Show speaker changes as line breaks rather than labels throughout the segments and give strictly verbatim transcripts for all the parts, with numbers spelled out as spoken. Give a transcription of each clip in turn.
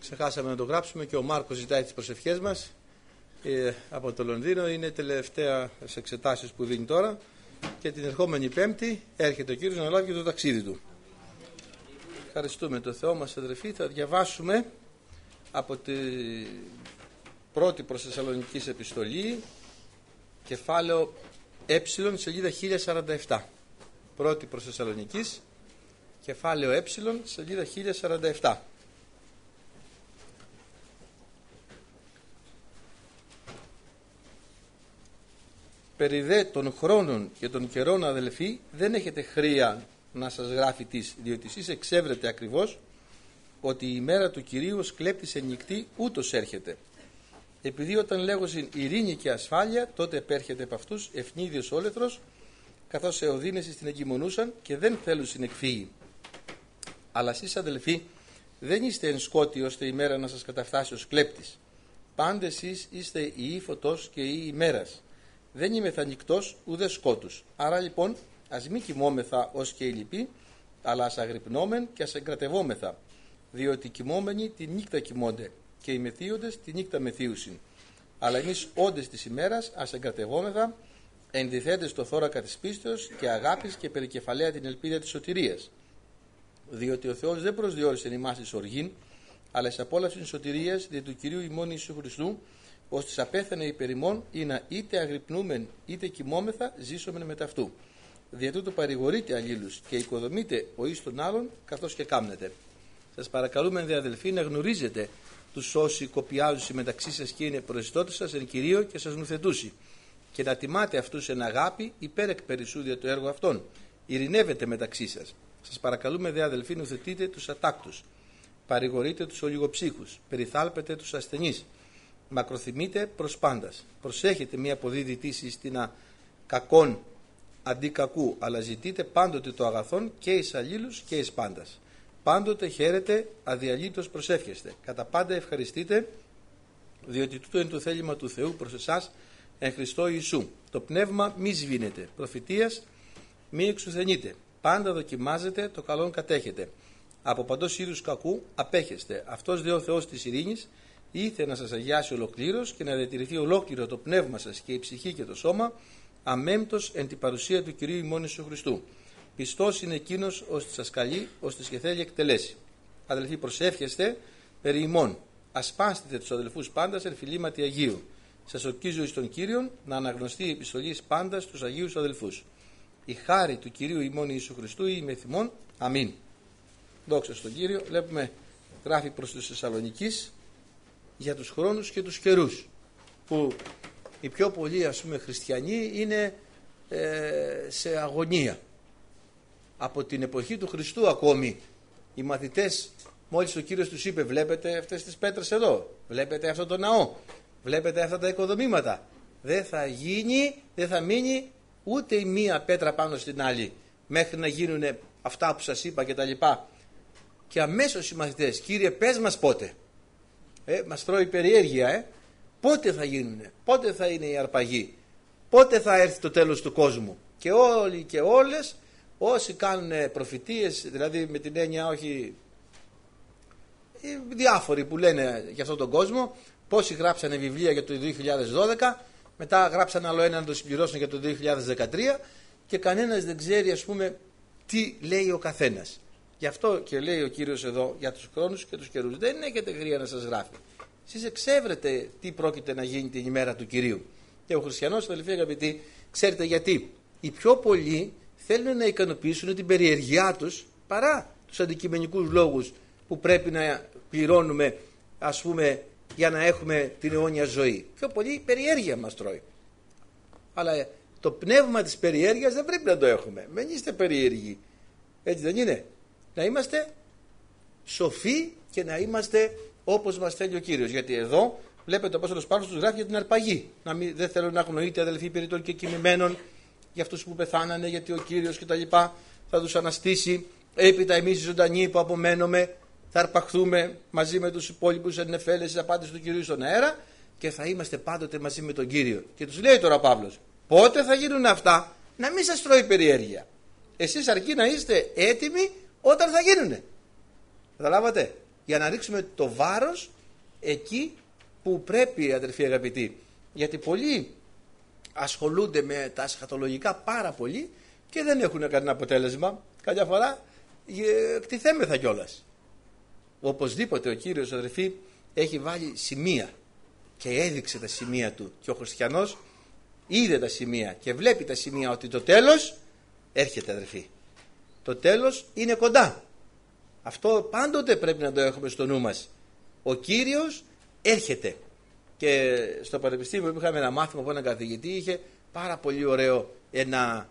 Ξεχάσαμε να το γράψουμε και ο Μάρκος ζητάει τις προσευχές μας ε, από το Λονδίνο. Είναι τελευταία σε εξετάσεις που δίνει τώρα και την ερχόμενη Πέμπτη έρχεται ο Κύριος να λάβει και το ταξίδι του. Ευχαριστούμε το Θεό μας, αδερφοί. Θα διαβάσουμε από την πρώτη προς Θεσσαλονικής επιστολή, κεφάλαιο Ε, σελίδα χίλια σαράντα επτά. Πρώτη προς Θεσσαλονικής, κεφάλαιο Ε, σελίδα χίλια σαράντα επτά. Περί δε των χρόνων και των καιρών, αδελφοί, δεν έχετε χρία να σας γράφει τις, διότι εσείς εξεύρετε ακριβώς ότι η ημέρα του Κυρίου ως κλέπτης εν νυκτή ούτως έρχεται. Επειδή όταν λέγωσιν ειρήνη και ασφάλεια, τότε επέρχεται από αυτούς ευνίδιος όλεθρος, καθώς εωδίνες στην εγκυμονούσαν και δεν θέλουν συνεκφύγει. Αλλά εσείς, αδελφοί, δεν είστε εν σκότη ώστε η μέρα να σας καταφτάσει ως κλέπτης. Πάντε εσείς είστε η ή φωτός και η ημέρας. Δεν είμαι θα νυκτός ουδέ σκότους. Άρα λοιπόν ας μη κοιμόμεθα ως και οι λοιποί, αλλά ας αγρυπνόμεν και ας εγκρατευόμεθα, διότι οι κοιμόμενοι τη νύχτα κοιμώνται και οι μεθύοντες τη νύχτα μεθύουσιν. Αλλά εμείς όντες της ημέρας ας εγκρατευόμεθα, ενδυθέντες στο θώρακα της πίστεως και αγάπης και περικεφαλαία την ελπίδα της σωτηρίας. Διότι ο Θεός δεν προσδιορίσε εμάς εις οργήν, αλλά εις απόλαυσιν σωτηρίας δια του Κυρίου ημών Ιησού Χριστού, ώστις απέθανε υπερ ημών ή να είτε αγρυπνούμεν είτε κοιμόμεθα ζήσομεν μετ' αυτού. Δια τούτο παρηγορείτε αλλήλους και οικοδομείτε ο εις τον άλλον καθώς και κάμνετε. Σας παρακαλούμε, δε αδελφοί, να γνωρίζετε τους όσοι κοπιάζουν μεταξύ σας και είναι προεστώτες σας εν Κυρίω και σας νουθετούσι, και να τιμάτε αυτούς εν αγάπη υπέρ εκ περισσού δια το έργο αυτών. Ειρηνεύετε μεταξύ σας. Σας παρακαλούμε, δε αδελφοί, νουθετείτε τους ατάκτους, παρηγορείτε τους ολιγοψύχους, περιθάλπετε τους ασθενείς, μακροθυμείτε προς πάντας. Προσέχετε μία αποδίδυτήση στην κακόν αντί κακού, αλλά ζητείτε πάντοτε το αγαθόν και εις αλλήλους και εις πάντας. Πάντοτε χαίρετε, αδιαλείτως προσεύχεστε. Κατά πάντα ευχαριστείτε, διότι τούτο είναι το θέλημα του Θεού προς εσάς εν Χριστώ Ιησού. Το πνεύμα μη σβήνεται, προφητείας μη εξουθενείτε. Πάντα δοκιμάζετε, το καλόν κατέχετε. Από παντός είδους κακού απέχεστε. Αυτός δε ο Θεός της ειρήνης ήθε να σας αγιάσει ολοκλήρως και να διατηρηθεί ολόκληρο το πνεύμα σας και η ψυχή και το σώμα, αμέμπτος εν την παρουσία του Κυρίου ημών Ιησού Χριστού. Πιστός είναι εκείνος ώστε σας καλεί, ώστε και θέλει εκτελέσει. Αδελφοί, προσεύχεστε περί ημών. Ασπάστητε τους αδελφούς πάντας εν φιλήματι Αγίου. Σας ορκίζω εις τον Κύριον να αναγνωστεί η επιστολή πάντας στους Αγίους αδελφούς. Η χάρη του Κυρίου ημών Ιησού Χριστού ή με θυμών. Αμήν. Δόξα στον Κύριο. Βλέπουμε γράφει προς τους Θεσσαλονικείς για τους χρόνους και τους καιρούς, που οι πιο πολλοί, ας πούμε, χριστιανοί είναι ε, σε αγωνία. Από την εποχή του Χριστού ακόμη οι μαθητές, μόλις ο Κύριος τους είπε, βλέπετε αυτές τις πέτρες εδώ, βλέπετε αυτό το ναό, βλέπετε αυτά τα οικοδομήματα, δεν θα γίνει, δεν θα μείνει ούτε η μία πέτρα πάνω στην άλλη μέχρι να γίνουν αυτά που σας είπα και τα λοιπά. Και αμέσως οι μαθητές, Κύριε, πες μας πότε. Ε, μας τρώει περιέργεια, ε. Πότε θα γίνουνε, πότε θα είναι η αρπαγή, πότε θα έρθει το τέλος του κόσμου. Και όλοι και όλες όσοι κάνουν προφητείες, δηλαδή με την έννοια όχι οι διάφοροι που λένε για αυτόν τον κόσμο, πόσοι γράψανε βιβλία για το δύο χιλιάδες δώδεκα, μετά γράψανε άλλο ένα να το συμπληρώσουν για το δύο χιλιάδες δεκατρία και κανένας δεν ξέρει, ας πούμε, τι λέει ο καθένας. Γι' αυτό και λέει ο Κύριος εδώ για τους χρόνους και τους καιρούς. Δεν έχετε γρία να σας γράφει. Εσείς εξεύρετε τι πρόκειται να γίνει την ημέρα του Κυρίου. Και ο χριστιανός, αδελφοί αγαπητοί, ξέρετε γιατί. Οι πιο πολλοί θέλουν να ικανοποιήσουν την περιεργειά τους παρά τους αντικειμενικούς λόγους που πρέπει να πληρώνουμε, ας πούμε, για να έχουμε την αιώνια ζωή. Πιο πολύ η περιέργεια μας τρώει. Αλλά το πνεύμα της περιέργειας δεν πρέπει να το έχουμε. Μην είστε περίεργοι. Έτσι δεν είναι? Να είμαστε σοφοί και να είμαστε όπως μας θέλει ο Κύριος. Γιατί εδώ βλέπετε ο Απόστολος Παύλος τους γράφει για την αρπαγή. Να μην, δεν θέλουν να αγνοείται, αδελφοί, περί των και κοιμημένων, για αυτούς που πεθάνανε, γιατί ο Κύριος κτλ. Θα τους αναστήσει. Έπειτα εμείς οι ζωντανοί που απομένουμε θα αρπαχθούμε μαζί με τους υπόλοιπους εννεφέλες της απάντησης του Κυρίου στον αέρα και θα είμαστε πάντοτε μαζί με τον Κύριο. Και τους λέει τώρα ο Παύλος, πότε θα γίνουν αυτά? Να μην σας τρώει περιέργεια. Εσείς αρκεί να είστε έτοιμοι όταν θα γίνουνε. Καταλάβατε? για να ρίξουμε το βάρος εκεί που πρέπει, αδερφοί αγαπητοί. Γιατί πολλοί ασχολούνται με τα σχατολογικά πάρα πολύ και δεν έχουν κανένα αποτέλεσμα. Κάποια φορά εκτιθέμεθα κιόλας. Οπωσδήποτε ο Κύριος, αδερφοί, έχει βάλει σημεία και έδειξε τα σημεία του, και ο χριστιανός είδε τα σημεία και βλέπει τα σημεία ότι το τέλος έρχεται, αδερφοί. Το τέλος είναι κοντά. Αυτό πάντοτε πρέπει να το έχουμε στο νου μας. Ο Κύριος έρχεται. Και στο πανεπιστήμιο που είχαμε ένα μάθημα από έναν καθηγητή, είχε πάρα πολύ ωραίο, ένα,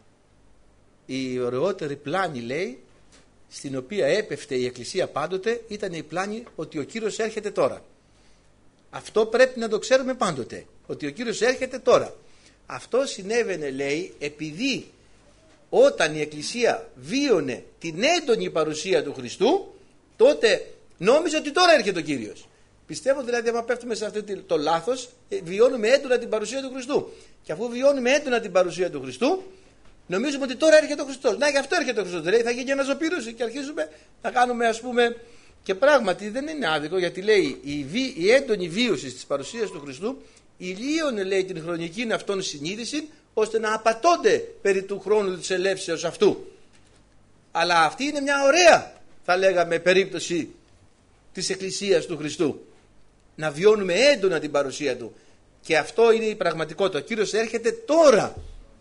η ωραιότερη πλάνη, λέει, στην οποία έπεφτε η Εκκλησία πάντοτε, ήταν η πλάνη ότι ο Κύριος έρχεται τώρα. Αυτό πρέπει να το ξέρουμε πάντοτε, ότι ο Κύριος έρχεται τώρα. Αυτό συνέβαινε, λέει, επειδή όταν η Εκκλησία βίωνε την έντονη παρουσία του Χριστού, τότε νόμιζε ότι τώρα έρχεται ο Κύριος. Πιστεύω δηλαδή, άμα πέφτουμε σε αυτό το λάθος, βιώνουμε έντονα την παρουσία του Χριστού. Και αφού βιώνουμε έντονα την παρουσία του Χριστού, νομίζουμε ότι τώρα έρχεται ο Χριστός. Να, γι' αυτό έρχεται ο Χριστός. Δηλαδή θα γίνει αναζωπήρωση και αρχίζουμε να κάνουμε, ας πούμε. Και πράγματι δεν είναι άδικο, γιατί λέει η, βι, η έντονη βίωση της παρουσίας του Χριστού ηλίωνε, λέει, την χρονική αυτόν συνείδηση, ώστε να απατώνται περί του χρόνου της ελεύσεως αυτού. Αλλά αυτή είναι μια ωραία, θα λέγαμε, περίπτωση της Εκκλησίας του Χριστού. Να βιώνουμε έντονα την παρουσία του. Και αυτό είναι η πραγματικότητα. Ο Κύριος έρχεται τώρα.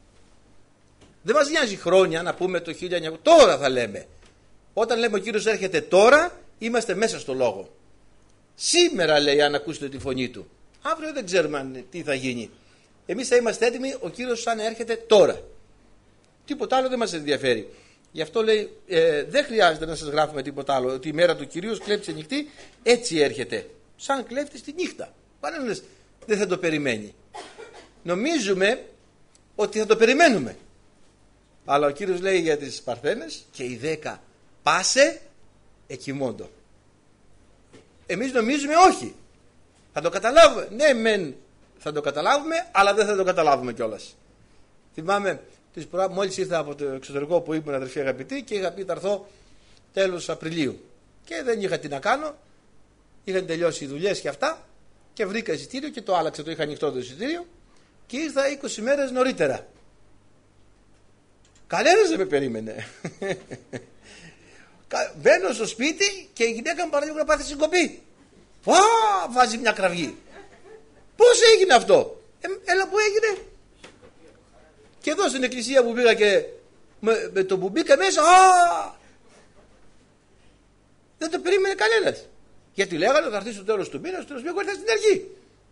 Δεν μας νοιάζει χρόνια να πούμε το χίλια εννιακόσια. Τώρα θα λέμε. Όταν λέμε ο Κύριος έρχεται τώρα, είμαστε μέσα στο λόγο. Σήμερα, λέει, αν ακούσετε τη φωνή του. Αύριο δεν ξέρουμε αν, τι θα γίνει. Εμείς θα είμαστε έτοιμοι, ο Κύριος σαν έρχεται τώρα. Τίποτα άλλο δεν μας ενδιαφέρει. Γι' αυτό λέει, ε, δεν χρειάζεται να σας γράφουμε τίποτα άλλο. Ότι η μέρα του Κυρίου κλέφτησε νυχτή, έτσι έρχεται. Σαν κλέφτη τη νύχτα. Κανένας δεν θα το περιμένει. Νομίζουμε ότι θα το περιμένουμε. Αλλά ο Κύριος λέει για τις Παρθένες, και οι δέκα πάσε εκοιμώντο. Εμείς νομίζουμε όχι. Θα το καταλάβουμε. Ναι, μεν θα το καταλάβουμε, αλλά δεν θα το καταλάβουμε κιόλας. Θυμάμαι, μόλις ήρθα από το εξωτερικό που ήμουν, αδερφοί αγαπητοί, και είχα πει θα έρθω τέλος Απριλίου. Και δεν είχα τι να κάνω. Είχαν τελειώσει οι δουλειές και αυτά, και βρήκα εισιτήριο και το άλλαξα, το είχα ανοιχτό το εισιτήριο, και ήρθα είκοσι μέρες νωρίτερα. Κανένας δεν με περίμενε. Μπαίνω στο σπίτι και η γυναίκα μου παραδείγμα να πάθει συγκοπή. Βα, βάζει μια κραυγή. Πώς έγινε αυτό? Ε, έλα, που έγινε? Και εδώ στην εκκλησία που πήγα και με, με το που μπήκα μέσα, α, δεν το περίμενε κανένας. Γιατί λέγανε θα έρθει στο τέλος του μήνα, στο τέλος του μήνα ήρθα στην αρχή.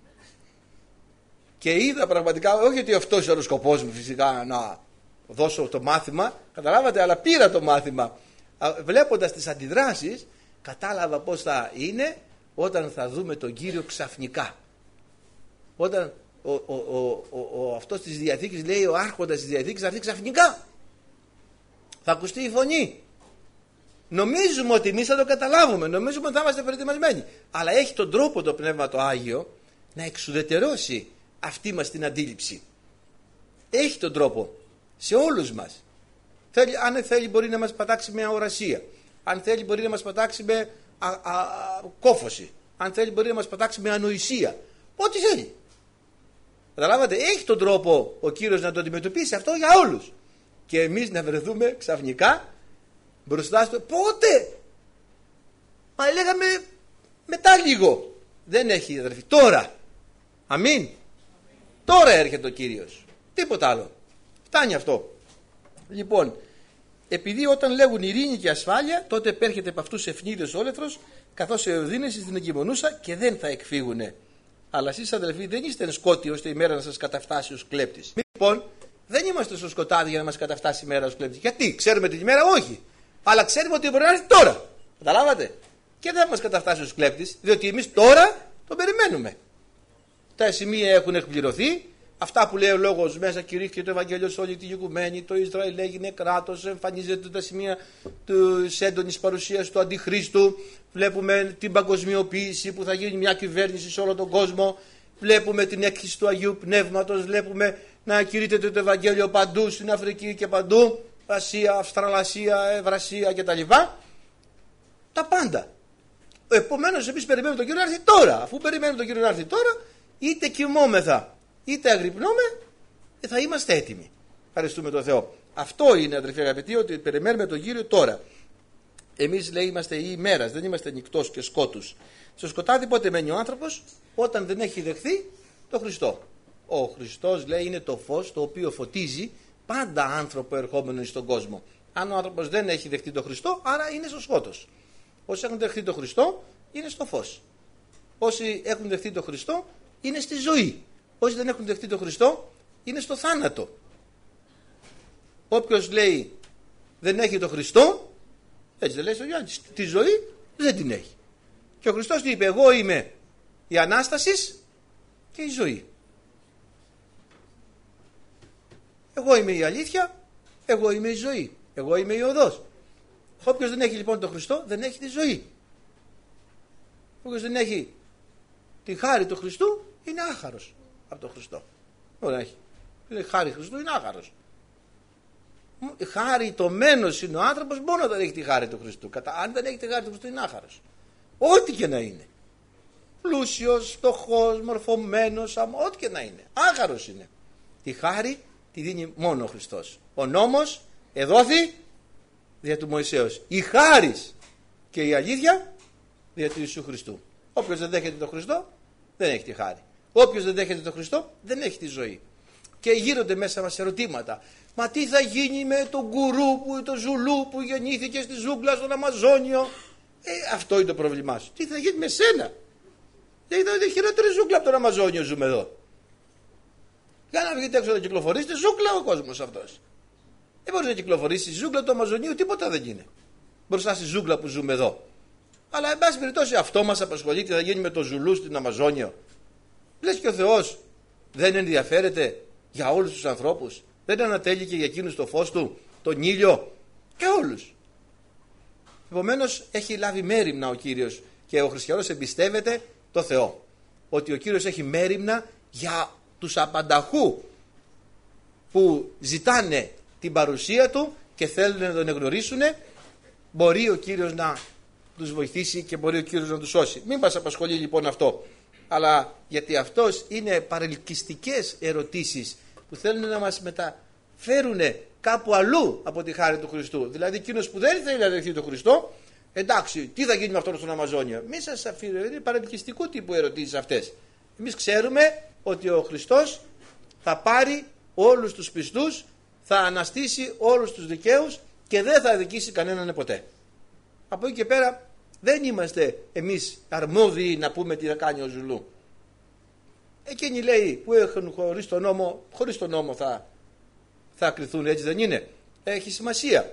Και είδα πραγματικά, όχι ότι αυτός ήταν ο σκοπός μου φυσικά να δώσω το μάθημα, καταλάβατε, αλλά πήρα το μάθημα. Βλέποντας τις αντιδράσεις, κατάλαβα πώς θα είναι όταν θα δούμε τον Κύριο ξαφνικά. Όταν ο, ο, ο, ο, ο αυτός της Διαθήκης λέει, ο άρχοντας της Διαθήκης θα έρθει ξαφνικά. Θα ακουστεί η φωνή. Νομίζουμε ότι εμείς θα το καταλάβουμε, νομίζουμε ότι θα είμαστε προετοιμασμένοι. Αλλά έχει τον τρόπο το Πνεύμα το Άγιο να εξουδετερώσει αυτή μας την αντίληψη. Έχει τον τρόπο σε όλους μας. Θέλει, αν θέλει μπορεί να μας πατάξει με αορασία. Αν θέλει μπορεί να μας πατάξει με α, α, α, κόφωση. Αν θέλει μπορεί να μας πατάξει με ανοησία. Ό,τι θέλει. Καταλάβατε, έχει τον τρόπο ο Κύριος να το αντιμετωπίσει αυτό για όλους. Και εμείς να βρεθούμε ξαφνικά μπροστά στο πότε? Μα λέγαμε μετά λίγο. Δεν έχει, αδερφοί, τώρα. Αμήν. Τώρα έρχεται ο Κύριος. Τίποτα άλλο. Φτάνει αυτό. Λοιπόν, επειδή όταν λέγουν ειρήνη και ασφάλεια, τότε επέρχεται από αυτούς ευνίδιος όλεθρος, καθώς εοδύνεσαι στην εγκυμονούσα και δεν θα εκφύγουνε. Αλλά εσείς, αδελφοί, δεν είστε σκότη ώστε η μέρα να σας καταφτάσει ως κλέπτης. Λοιπόν, δεν είμαστε στο σκοτάδι για να μας καταφτάσει η μέρα ως κλέπτης. Γιατί? Ξέρουμε την ημέρα? Όχι. Αλλά ξέρουμε ότι μπορεί να έρθει τώρα. Καταλάβατε? Και δεν θα μας καταφτάσει ως κλέπτης, διότι εμείς τώρα τον περιμένουμε. Τα σημεία έχουν εκπληρωθεί. Αυτά που λέει ο λόγος μέσα, κηρύχθηκε το Ευαγγέλιο σε όλη την οικουμένη, το Ισραήλ έγινε κράτος, εμφανίζεται τα σημεία της έντονης παρουσίας του Αντιχρίστου. Βλέπουμε την παγκοσμιοποίηση που θα γίνει μια κυβέρνηση σε όλο τον κόσμο. Βλέπουμε την έκχυση του Αγίου Πνεύματος. Βλέπουμε να κηρύττεται το Ευαγγέλιο παντού, στην Αφρική και παντού. Ασία, Αυστραλασία, Ευρασία κτλ. Τα πάντα. Επομένως, εμείς περιμένουμε τον Κύριο να έρθει τώρα. Αφού περιμένουμε τον Κύριο να έρθει τώρα, είτε κοιμόμεθα είτε αγρυπνούμε, θα είμαστε έτοιμοι. Ευχαριστούμε τον Θεό. Αυτό είναι, αδερφοί αγαπητοί, ότι περιμένουμε τον Κύριο τώρα. Εμείς, λέει, είμαστε η ημέρας, δεν είμαστε νυκτός και σκότους. Στο σκοτάδι πότε μένει ο άνθρωπος? Όταν δεν έχει δεχθεί τον Χριστό. Ο Χριστός, λέει, είναι το φως το οποίο φωτίζει πάντα άνθρωπο ερχόμενο στον κόσμο. Αν ο άνθρωπος δεν έχει δεχτεί τον Χριστό, άρα είναι στο σκότος. Όσοι έχουν δεχτεί τον Χριστό, είναι στο φως. Όσοι έχουν δεχτεί τον Χριστό, είναι στη ζωή. Όσοι δεν έχουν δεχτεί τον Χριστό, είναι στο θάνατο. Όποιος, λέει, δεν έχει τον Χριστό, έτσι δεν λέει στο Γιάννη, τη ζωή δεν την έχει. Και ο Χριστός τι είπε? Εγώ είμαι η Ανάσταση και η ζωή. Εγώ είμαι η αλήθεια, εγώ είμαι η ζωή, εγώ είμαι η οδός. Όποιος δεν έχει λοιπόν τον Χριστό, δεν έχει τη ζωή. Όποιος δεν έχει τη χάρη του Χριστού, είναι άχαρος από τον Χριστό. Δεν έχει. Λέει χάρη Χριστού, είναι άχαρος. Χάρη το μένος είναι ο άνθρωπος μόνο όταν έχει τη χάρη του Χριστού. Κατά, αν δεν έχει τη χάρη του Χριστού, είναι άχαρος. Ό,τι και να είναι. Πλούσιος, φτωχός, μορφωμένος, ό,τι και να είναι. Άχαρος είναι. Τη χάρη τη δίνει μόνο ο Χριστός. Ο νόμος εδόθη δια του Μωυσέως. Η χάρις και η αλήθεια δια του Ιησού Χριστού. Όποιος δεν δέχεται τον Χριστό, δεν έχει τη χάρη. Όποιος δεν δέχεται τον Χριστό, δεν έχει τη ζωή. Και γύρονται μέσα μας ερωτήματα. Μα τι θα γίνει με τον γκουρού που, το ζουλού που γεννήθηκε στη ζούγκλα στον Αμαζόνιο? Ε, αυτό είναι το πρόβλημά σου. Τι θα γίνει με σένα? Δεν είναι χειρότερη ζούγκλα από τον Αμαζόνιο ζούμε εδώ. Για να βγείτε έξω να κυκλοφορήσετε, ζούγκλα ο κόσμος αυτός. Δεν μπορεί να κυκλοφορήσει ζούγκλα του Αμαζονίου, τίποτα δεν γίνει μπροστά στη ζούγκλα που ζούμε εδώ. Αλλά εν πάση περιπτώσει αυτό μας απασχολεί, τι θα γίνει με το ζουλού στην Αμαζόνιο. Λες και ο Θεός δεν ενδιαφέρεται για όλους τους ανθρώπους? Δεν ανατέλει για εκείνους το φως του, τον ήλιο και όλους? Επομένως έχει λάβει μέριμνα ο Κύριος και ο χριστιανός εμπιστεύεται το Θεό. Ότι ο Κύριος έχει μέριμνα για τους απανταχού που ζητάνε την παρουσία του και θέλουν να τον εγνωρίσουν. Μπορεί ο Κύριος να τους βοηθήσει και μπορεί ο Κύριος να τους σώσει. Μην μας απασχολεί λοιπόν αυτό. Αλλά γιατί αυτός είναι παρελκυστικές ερωτήσεις που θέλουν να μας μεταφέρουν κάπου αλλού από τη χάρη του Χριστού. Δηλαδή εκείνος που δεν θέλει να δεχθεί τον Χριστό, εντάξει, τι θα γίνει με αυτόν στον Αμαζόνιο? Μη σας αφήνω, είναι παρελκυστικού τύπου ερωτήσεις αυτές. Εμείς ξέρουμε ότι ο Χριστός θα πάρει όλους τους πιστούς, θα αναστήσει όλους τους δικαίους και δεν θα αδικήσει κανέναν ποτέ. Από εκεί και πέρα δεν είμαστε εμείς αρμόδιοι να πούμε τι θα κάνει ο ζουλού. Εκείνοι, λέει, που έχουν χωρίς τον νόμο, χωρίς τον νόμο θα, θα κριθούν, έτσι δεν είναι? Έχει σημασία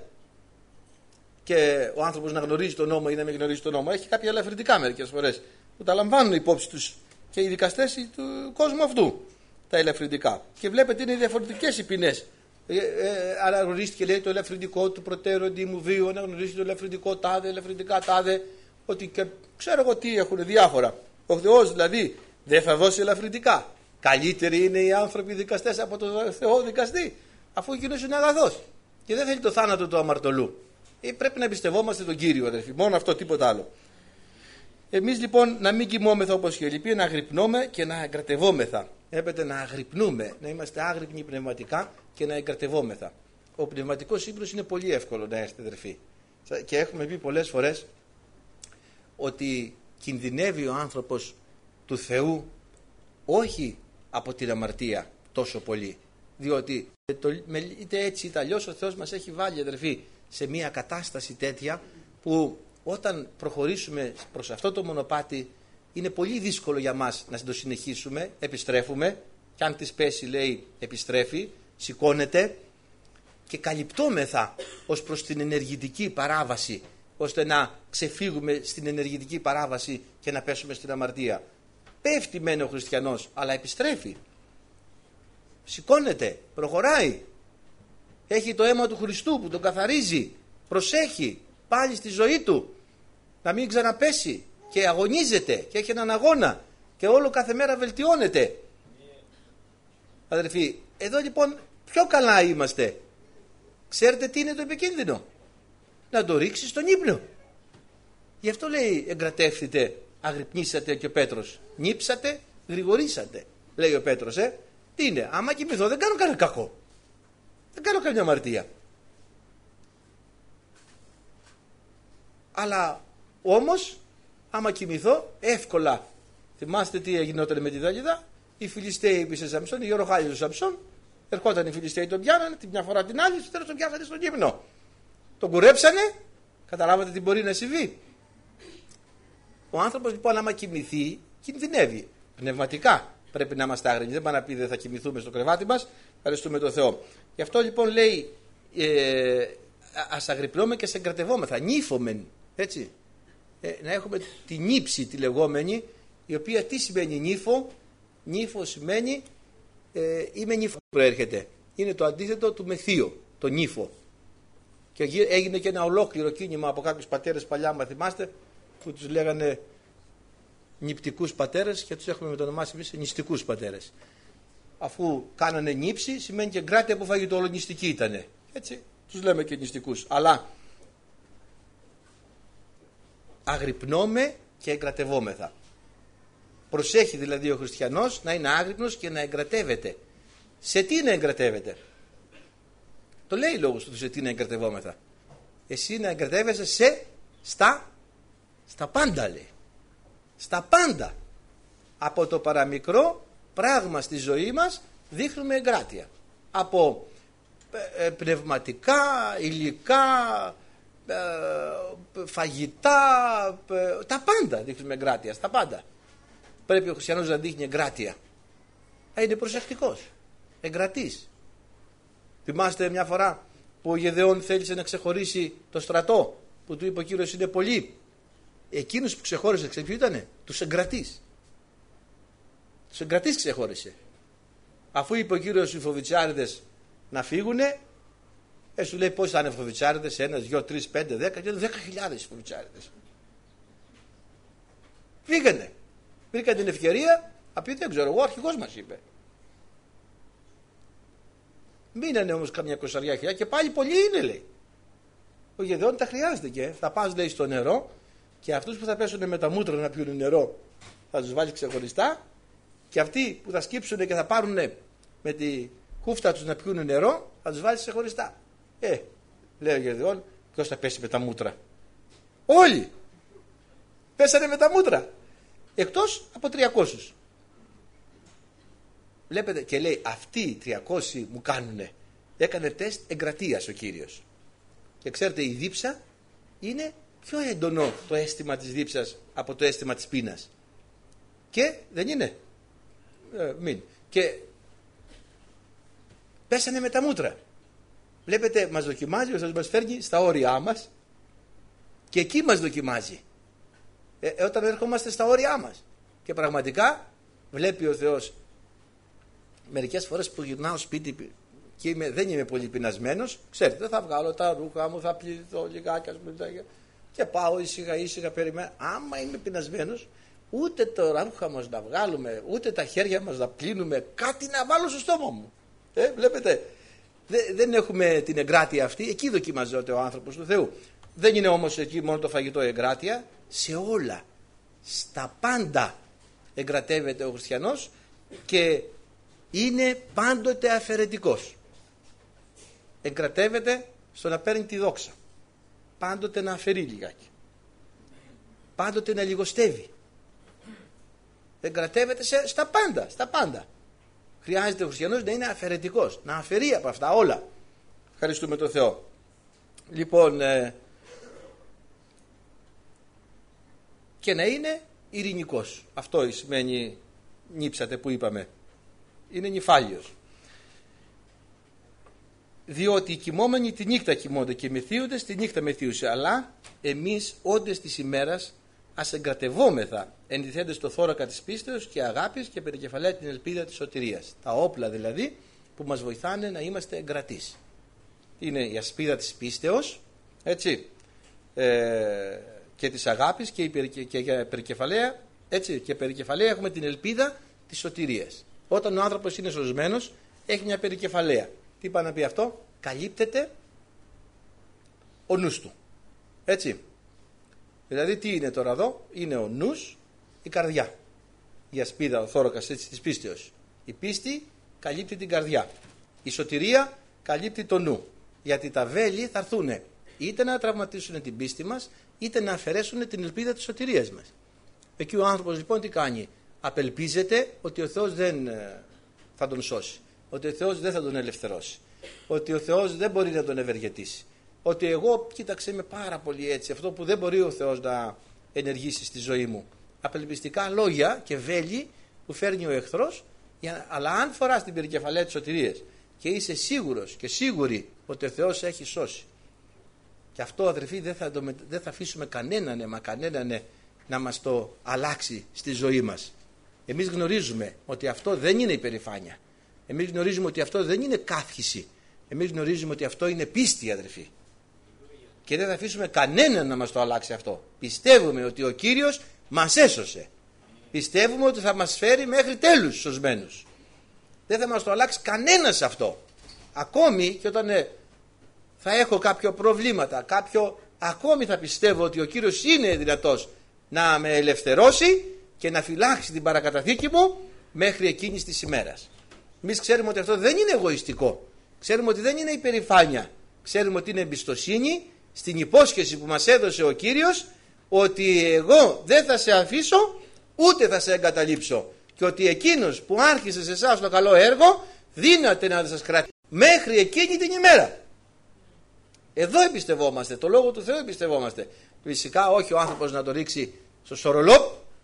και ο άνθρωπος να γνωρίζει τον νόμο ή να μην γνωρίζει τον νόμο. Έχει κάποια ελαφρυντικά μερικές φορές που τα λαμβάνουν υπόψη τους και οι δικαστές του κόσμου αυτού, τα ελαφρυντικά. Και βλέπετε είναι διαφορετικές οι ποινές. Ε, ε, αναγνωρίστηκε, λέει, το ελαφρυντικό του προτέρου εντύμου βίου, αναγνωρίστηκε το ελαφρυντικό τάδε, ελαφρυντικά τάδε, ότι και ξέρω εγώ τι έχουν διάφορα. Ο Θεός δηλαδή δεν θα δώσει ελαφρυντικά. Καλύτεροι είναι οι άνθρωποι δικαστές από τον Θεό δικαστή, αφού εκείνος είναι αγαθός και δεν θέλει το θάνατο του αμαρτωλού. Ε, πρέπει να εμπιστευόμαστε τον Κύριο, αδερφοί, μόνο αυτό, τίποτα άλλο. Εμείς λοιπόν να μην κοιμόμεθα όπως είχε λυπεί, να αγρυπνούμε και να εγκρατευόμεθα. Έπρεπε να αγρυπνούμε, να είμαστε άγρυπνοι πνευματικά και να εγκρατευόμεθα. Ο πνευματικός ύπνος είναι πολύ εύκολο να έρθει, αδερφοί. Και έχουμε πει πολλές φορές ότι κινδυνεύει ο άνθρωπος του Θεού όχι από την αμαρτία τόσο πολύ. Διότι είτε έτσι είτε αλλιώς ο Θεός μας έχει βάλει, αδερφοί, σε μια κατάσταση τέτοια που όταν προχωρήσουμε προς αυτό το μονοπάτι είναι πολύ δύσκολο για μας να το συνεχίσουμε. Επιστρέφουμε και αν της πέσει, λέει, επιστρέφει, σηκώνεται και καλυπτόμεθα ως προς την ενεργητική παράβαση, ώστε να ξεφύγουμε στην ενεργητική παράβαση και να πέσουμε στην αμαρτία. Πέφτει μένει ο χριστιανός, αλλά επιστρέφει, σηκώνεται, προχωράει, έχει το αίμα του Χριστού που τον καθαρίζει, προσέχει πάλι στη ζωή του να μην ξαναπέσει και αγωνίζεται και έχει έναν αγώνα και όλο κάθε μέρα βελτιώνεται. Αδερφοί, εδώ λοιπόν πιο καλά είμαστε. Ξέρετε τι είναι το επικίνδυνο? Να το ρίξεις στον ύπνο. Γι' αυτό λέει εγκρατεύθητε, αγρυπνήσατε και ο Πέτρος. Νύψατε, γρηγορήσατε, λέει ο Πέτρος. Ε. Τι είναι, άμα κοιμηθώ δεν κάνω κανένα κακό. Δεν κάνω καμιά αμαρτία. Αλλά όμως, άμα κοιμηθώ, εύκολα. Θυμάστε τι γινόταν με τη Δαλίδα? Οι Φιλιστέοι είπε σε Σαμψόν, οι Γεροχάλοι του Σαμψόν, ερχόταν οι Φιλιστέοι, τον πιάνανε τη μια φορά την άλλη, στο τέλος τον πιάσανε στον ύπνο. Τον κουρέψανε, καταλάβατε τι μπορεί να συμβεί. Ο άνθρωπος λοιπόν, άμα κοιμηθεί, κινδυνεύει. Πνευματικά πρέπει να είμαστε άγρυπνοι. Δεν πάει να πει δεν θα κοιμηθούμε στο κρεβάτι μας. Ευχαριστούμε τον Θεό. Γι' αυτό λοιπόν λέει, ε, ας αγρυπνούμε και σε εγκρατευόμεθα. Νύφομεν, έτσι. Ε, να έχουμε τη νύψη τη λεγόμενη, η οποία τι σημαίνει νύφο? Νύφο σημαίνει ε, είμαι νύφο που προέρχεται. Είναι το αντίθετο του μεθύο, το νύφο. Και έγινε και ένα ολόκληρο κίνημα από κάποιους πατέρες παλιά, μα θυμάστε, που τους λέγανε νηπτικούς πατέρες και τους έχουμε μετονομάσει εμείς νηστικούς πατέρες. Αφού κάνανε νύψη, σημαίνει και γκράτη από φαγητό, όλο νηστικοί ήτανε. Έτσι, τους λέμε και νηστικούς. Αλλά αγρυπνώμε και εγκρατευόμεθα. Προσέχει δηλαδή ο χριστιανός να είναι άγρυπνος και να εγκρατεύεται. Σε τι να εγκρατεύεται? Το λέει λόγος του σε τι να εγκρατευόμεθα. Εσύ να εγκρατεύεσαι σε, στα, στα πάντα λέει. Στα πάντα. Από το παραμικρό πράγμα στη ζωή μας δείχνουμε εγκράτεια. Από ε, πνευματικά, υλικά, ε, φαγητά, ε, τα πάντα δείχνουμε εγκράτεια. Στα πάντα. Πρέπει ο χριστιανός να δείχνει εγκράτεια. Να είναι προσεκτικός, εγκρατής. Θυμάστε μια φορά που ο Γεδεών θέλησε να ξεχωρίσει το στρατό, που του είπε ο Κύριος είναι πολλοί. Εκείνους που ξεχώρισε, ξέρετε ποιο ήτανε? Τους εγκρατείς. Τους εγκρατείς ξεχώρισε. Αφού είπε ο Κύριος οι φοβιτσάριδες να φύγουνε, ε, σου λέει πώς θα είναι φοβιτσάριδες? Ένας, δυο, τρεις, πέντε, δέκα, και δέκα χιλιάδες φοβιτσάριδες. Φύγανε. Βρήκαν την ευκαιρία, απ' δεν ξέρω εγώ, ο αρχηγός μας είπε. Μείνανε όμως καμιά κοσαριά χιλιάδες και πάλι πολλοί είναι, λέει. Ο Γεδεών τα χρειάζεται και θα πας, λέει, στο νερό και αυτούς που θα πέσουν με τα μούτρα να πιούν νερό θα τους βάλεις ξεχωριστά και αυτοί που θα σκύψουν και θα πάρουν με τη χούφτα τους να πιούν νερό θα τους βάλεις ξεχωριστά. Ε, λέει ο Γεδεών, ποιος θα πέσει με τα μούτρα? Όλοι πέσανε με τα μούτρα. Εκτός από τριακόσιους. Βλέπετε και λέει αυτοί οι τριακόσιοι μου κάνουνε. Έκανε τεστ εγκρατείας ο Κύριος. Και ξέρετε η δίψα είναι πιο έντονο το αίσθημα της δίψας από το αίσθημα της πείνας. Και δεν είναι. Ε, μην. Και πέσανε με τα μούτρα. Βλέπετε μας δοκιμάζει, ο Θεός μας φέρνει στα όρια μας και εκεί μας δοκιμάζει. Ε, όταν έρχομαστε στα όρια μας. Και πραγματικά βλέπει ο Θεός μερικές φορές που γυρνάω σπίτι και είμαι, δεν είμαι πολύ πεινασμένος, ξέρετε, θα βγάλω τα ρούχα μου, θα πληθώ λιγάκι και πάω ήσυχα ήσυχα περιμένω. Άμα είμαι πεινασμένος, ούτε τα ρούχα μας να βγάλουμε, ούτε τα χέρια μας να πλύνουμε, κάτι να βάλω στο στόμα μου. Ε, βλέπετε, Δε, δεν έχουμε την εγκράτεια αυτή, εκεί δοκιμαζόται ο άνθρωπος του Θεού. Δεν είναι όμως εκεί μόνο το φαγητό εγκράτεια, σε όλα, στα πάντα εγκρατεύεται ο χριστιανός και είναι πάντοτε αφαιρετικός. Εγκρατεύεται στο να παίρνει τη δόξα, πάντοτε να αφαιρεί λιγάκι, πάντοτε να λιγοστεύει. Εγκρατεύεται σε, στα πάντα, στα πάντα. Χρειάζεται ο χριστιανός να είναι αφαιρετικός, να αφαιρεί από αυτά όλα. Ευχαριστούμε τον Θεό. Λοιπόν, ε, και να είναι ειρηνικός. Αυτό σημαίνει νύψατε που είπαμε. Είναι νυφάλιος. Διότι οι κοιμόμενοι τη νύχτα κοιμώνται και μεθύονται τη νύχτα μεθύουσε. Αλλά εμείς όντες της ημέρας ας εγκρατευόμεθα ενδυθέντες στο θώρακα της πίστεως και αγάπης και περικεφαλαία την ελπίδα της σωτηρίας. Τα όπλα δηλαδή που μας βοηθάνε να είμαστε εγκρατείς. Είναι η ασπίδα της πίστεως, έτσι, ε, και της αγάπης και η περικε, και περικεφαλαία, έτσι, και περικεφαλαία έχουμε την ελπίδα της σωτηρίας. Όταν ο άνθρωπος είναι σωσμένος έχει μια περικεφαλαία. Τι πάει να πει αυτό? Καλύπτεται ο νους του. Έτσι. Δηλαδή τι είναι τώρα εδώ? Είναι ο νους, η καρδιά. Η ασπίδα, ο θώρακας έτσι της πίστεως. Η πίστη καλύπτει την καρδιά. Η σωτηρία καλύπτει το νου. Γιατί τα βέλη θα έρθουν είτε να τραυματίσουν την πίστη μας, είτε να αφαιρέσουν την ελπίδα της σωτηρίας μας. Εκεί ο άνθρωπος λοιπόν τι κάνει? Απελπίζεται ότι ο Θεός δεν θα τον σώσει. Ότι ο Θεός δεν θα τον ελευθερώσει. Ότι ο Θεός δεν μπορεί να τον ευεργετήσει. Ότι εγώ, κοίταξε, είμαι πάρα πολύ έτσι. Αυτό που δεν μπορεί ο Θεός να ενεργήσει στη ζωή μου. Απελπιστικά λόγια και βέλη που φέρνει ο εχθρός. Αλλά αν φοράς την περικεφαλαία της σωτηρίας και είσαι σίγουρος και σίγουρη ότι ο Θεός έχει σώσει, και αυτό, αδερφοί, δεν θα, το, δεν θα αφήσουμε κανέναν, μα κανέναν να μας το αλλάξει στη ζωή μας. Εμείς γνωρίζουμε ότι αυτό δεν είναι υπερηφάνεια. Εμείς γνωρίζουμε ότι αυτό δεν είναι καύχηση. Εμείς γνωρίζουμε ότι αυτό είναι πίστη, αδερφοί. Και δεν θα αφήσουμε κανέναν να μας το αλλάξει αυτό. Πιστεύουμε ότι ο Κύριος μας έσωσε. Πιστεύουμε ότι θα μας φέρει μέχρι τέλους σωσμένους. Δεν θα μας το αλλάξει κανένας αυτό. Ακόμη και όταν ε, θα έχω κάποια προβλήματα, κάποιο, ακόμη θα πιστεύω ότι ο Κύριος είναι δυνατός να με ελευθερώσει και να φυλάξει την παρακαταθήκη μου μέχρι εκείνης της ημέρας. Εμείς ξέρουμε ότι αυτό δεν είναι εγωιστικό. Ξέρουμε ότι δεν είναι υπερηφάνεια. Ξέρουμε ότι είναι εμπιστοσύνη στην υπόσχεση που μας έδωσε ο Κύριος, ότι εγώ δεν θα σε αφήσω ούτε θα σε εγκαταλείψω, και ότι εκείνος που άρχισε σε εσάς το καλό έργο δύναται να σας κρατήσει μέχρι εκείνη την ημέρα. Εδώ εμπιστευόμαστε, το Λόγο του Θεού εμπιστευόμαστε. Φυσικά όχι ο άνθρωπος να το ρίξει στο σορολόπ,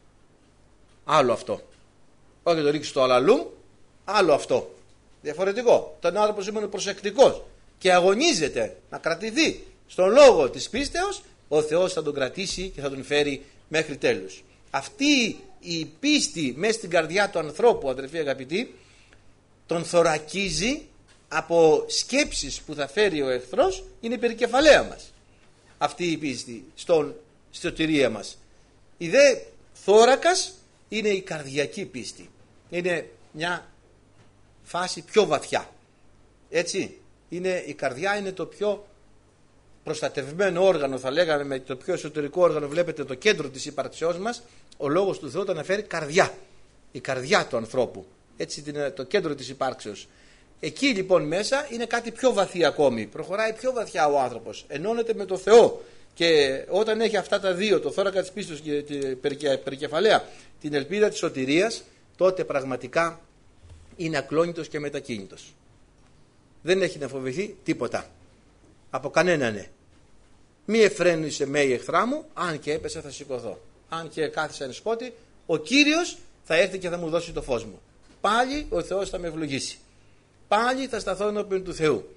άλλο αυτό. Όχι να το ρίξει στο αλαλούμ, άλλο αυτό. Διαφορετικό. Τον άνθρωπος είναι προσεκτικός και αγωνίζεται να κρατηθεί στον λόγο της πίστεως, ο Θεός θα τον κρατήσει και θα τον φέρει μέχρι τέλους. Αυτή η πίστη μέσα στην καρδιά του ανθρώπου, αδερφοί αγαπητοί, τον θωρακίζει από σκέψεις που θα φέρει ο εχθρός. Είναι η περικεφαλαία μας αυτή η πίστη στον, στη σωτηρία μας. Η δε θώρακας είναι η καρδιακή πίστη. Είναι μια φάση πιο βαθιά. Έτσι, είναι, η καρδιά είναι το πιο προστατευμένο όργανο, θα λέγαμε, με το πιο εσωτερικό όργανο. Βλέπετε το κέντρο της ύπαρξεώς μας. Ο Λόγος του Θεού το αναφέρει καρδιά. Η καρδιά του ανθρώπου. Έτσι, το κέντρο της υπάρξεως. Εκεί λοιπόν μέσα είναι κάτι πιο βαθύ ακόμη. Προχωράει πιο βαθιά ο άνθρωπος. Ενώνεται με το Θεό. Και όταν έχει αυτά τα δύο, το θώρακα της πίστης και την περικεφαλαία, την ελπίδα της σωτηρίας, τότε πραγματικά είναι ακλόνητος και μετακίνητος. Δεν έχει να φοβηθεί τίποτα. Από κανέναν. Ναι. Μη εφραίνεσαι με η εχθρά μου, αν και έπεσα θα σηκωθώ. Αν και κάθισα εν σκότη, ο Κύριος θα έρθει και θα μου δώσει το φως μου. Πάλι ο Θεός θα με ευλογήσει. Πάλι θα σταθώ ενώπιον του Θεού.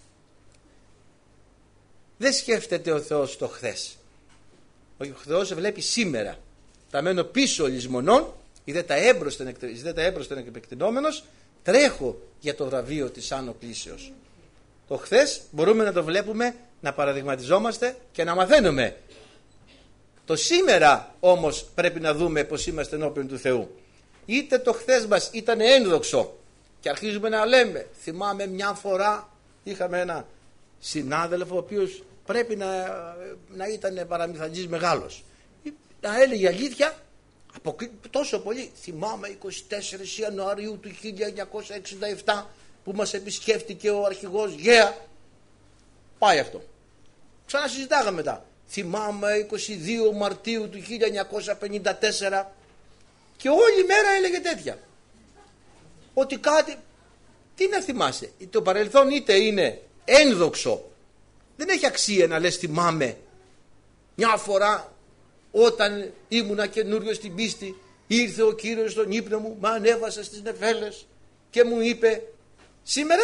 Δεν σκέφτεται ο Θεός το χθες. Ο Θεός βλέπει σήμερα. Τα μένω πίσω λησμονών, είδε τα έμπροσθεν επεκτηνόμενος, τρέχω για το βραβείο της άνω κλήσεως. Το χθες μπορούμε να το βλέπουμε, να παραδειγματιζόμαστε και να μαθαίνουμε. Το σήμερα όμως πρέπει να δούμε πως είμαστε ενώπιον του Θεού. Είτε το χθες μας ήταν ένδοξο και αρχίζουμε να λέμε, θυμάμαι μια φορά είχαμε ένα συνάδελφο ο οποίος πρέπει να, να ήταν παραμυθαλής μεγάλος. Να έλεγε αλήθεια από τόσο πολύ. Θυμάμαι εικοστή τέταρτη Ιανουαρίου του χίλια εννιακόσια εξήντα επτά που μας επισκέφτηκε ο αρχηγός Γέα. Πάει αυτό. Ξανασυζητάγαμε μετά. Θυμάμαι εικοστή δεύτερη Μαρτίου του χίλια εννιακόσια πενήντα τέσσερα και όλη μέρα έλεγε τέτοια. Ότι κάτι, τι να θυμάσαι. Το παρελθόν είτε είναι ένδοξο, δεν έχει αξία να λες θυμάμαι. Μια φορά όταν ήμουνα καινούριο στην πίστη, ήρθε ο Κύριος στον ύπνο μου, με ανέβασε στις νεφέλες και μου είπε, σήμερα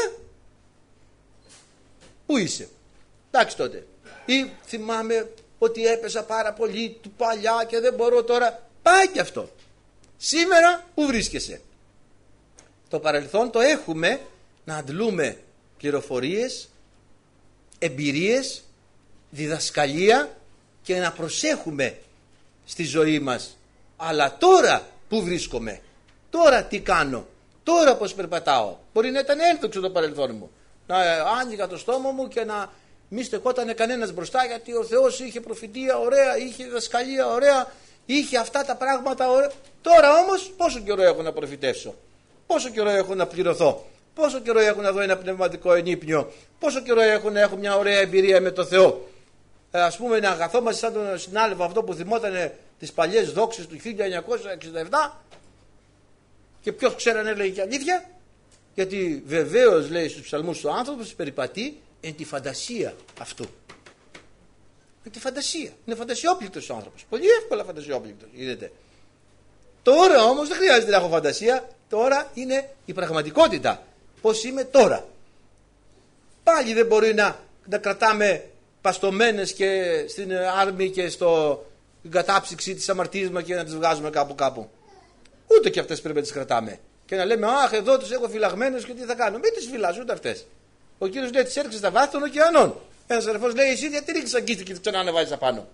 πού είσαι? Εντάξει τότε. Ή θυμάμαι ότι έπεσα πάρα πολύ του παλιά και δεν μπορώ τώρα. Πάει και αυτό. Σήμερα πού βρίσκεσαι? Το παρελθόν το έχουμε να αντλούμε πληροφορίες, εμπειρίες, διδασκαλία και να προσέχουμε στη ζωή μας. Αλλά τώρα που βρίσκομαι, τώρα τι κάνω, τώρα πως περπατάω? Μπορεί να ήταν ένδοξο το παρελθόν μου, να άνοιγα το στόμα μου και να μη στεκόταν κανένας μπροστά, γιατί ο Θεός είχε προφητεία ωραία, είχε διδασκαλία ωραία, είχε αυτά τα πράγματα ωραία. Τώρα όμως πόσο καιρό έχω να προφητεύσω, πόσο καιρό έχω να πληρωθώ, πόσο καιρό έχω να δω ένα πνευματικό ενύπνιο, πόσο καιρό έχω να έχω μια ωραία εμπειρία με το Θεό. Ε, ας πούμε να αγαθόμαστε σαν τον συνάδελφο αυτό που θυμόταν τις παλιές δόξες του χίλια εννιακόσια εξήντα επτά και ποιος ξέρει αν έλεγε και αλήθεια, γιατί βεβαίως λέει στους ψαλμούς ο άνθρωπος περιπατεί εν τη φαντασία αυτού. Με τη φαντασία. Είναι φαντασιόπληκτος ο άνθρωπος. Πολύ εύκολα φαντασιόπληκτος. Είδετε. Τώρα όμως δεν χρειάζεται να έχω φαντασία. Τώρα είναι η πραγματικότητα. Πώς είμαι τώρα. Πάλι δεν μπορεί να, να κρατάμε παστομένες και στην άρμη και στο κατάψυξη της αμαρτίας και να τις βγάζουμε κάπου κάπου. Ούτε και αυτές πρέπει να τις κρατάμε. Και να λέμε, αχ, εδώ τους έχω φυλαγμένους και τι θα κάνω. Μην τις φυλάς ούτε αυτές. Ο Κύριος λέει, τις έριξε στα βάθη των ωκεανών. Ένας αδερφός λέει, εσύ γιατί ρίξεις αγκίστη και τις ξανά ανεβάζεις απάνω.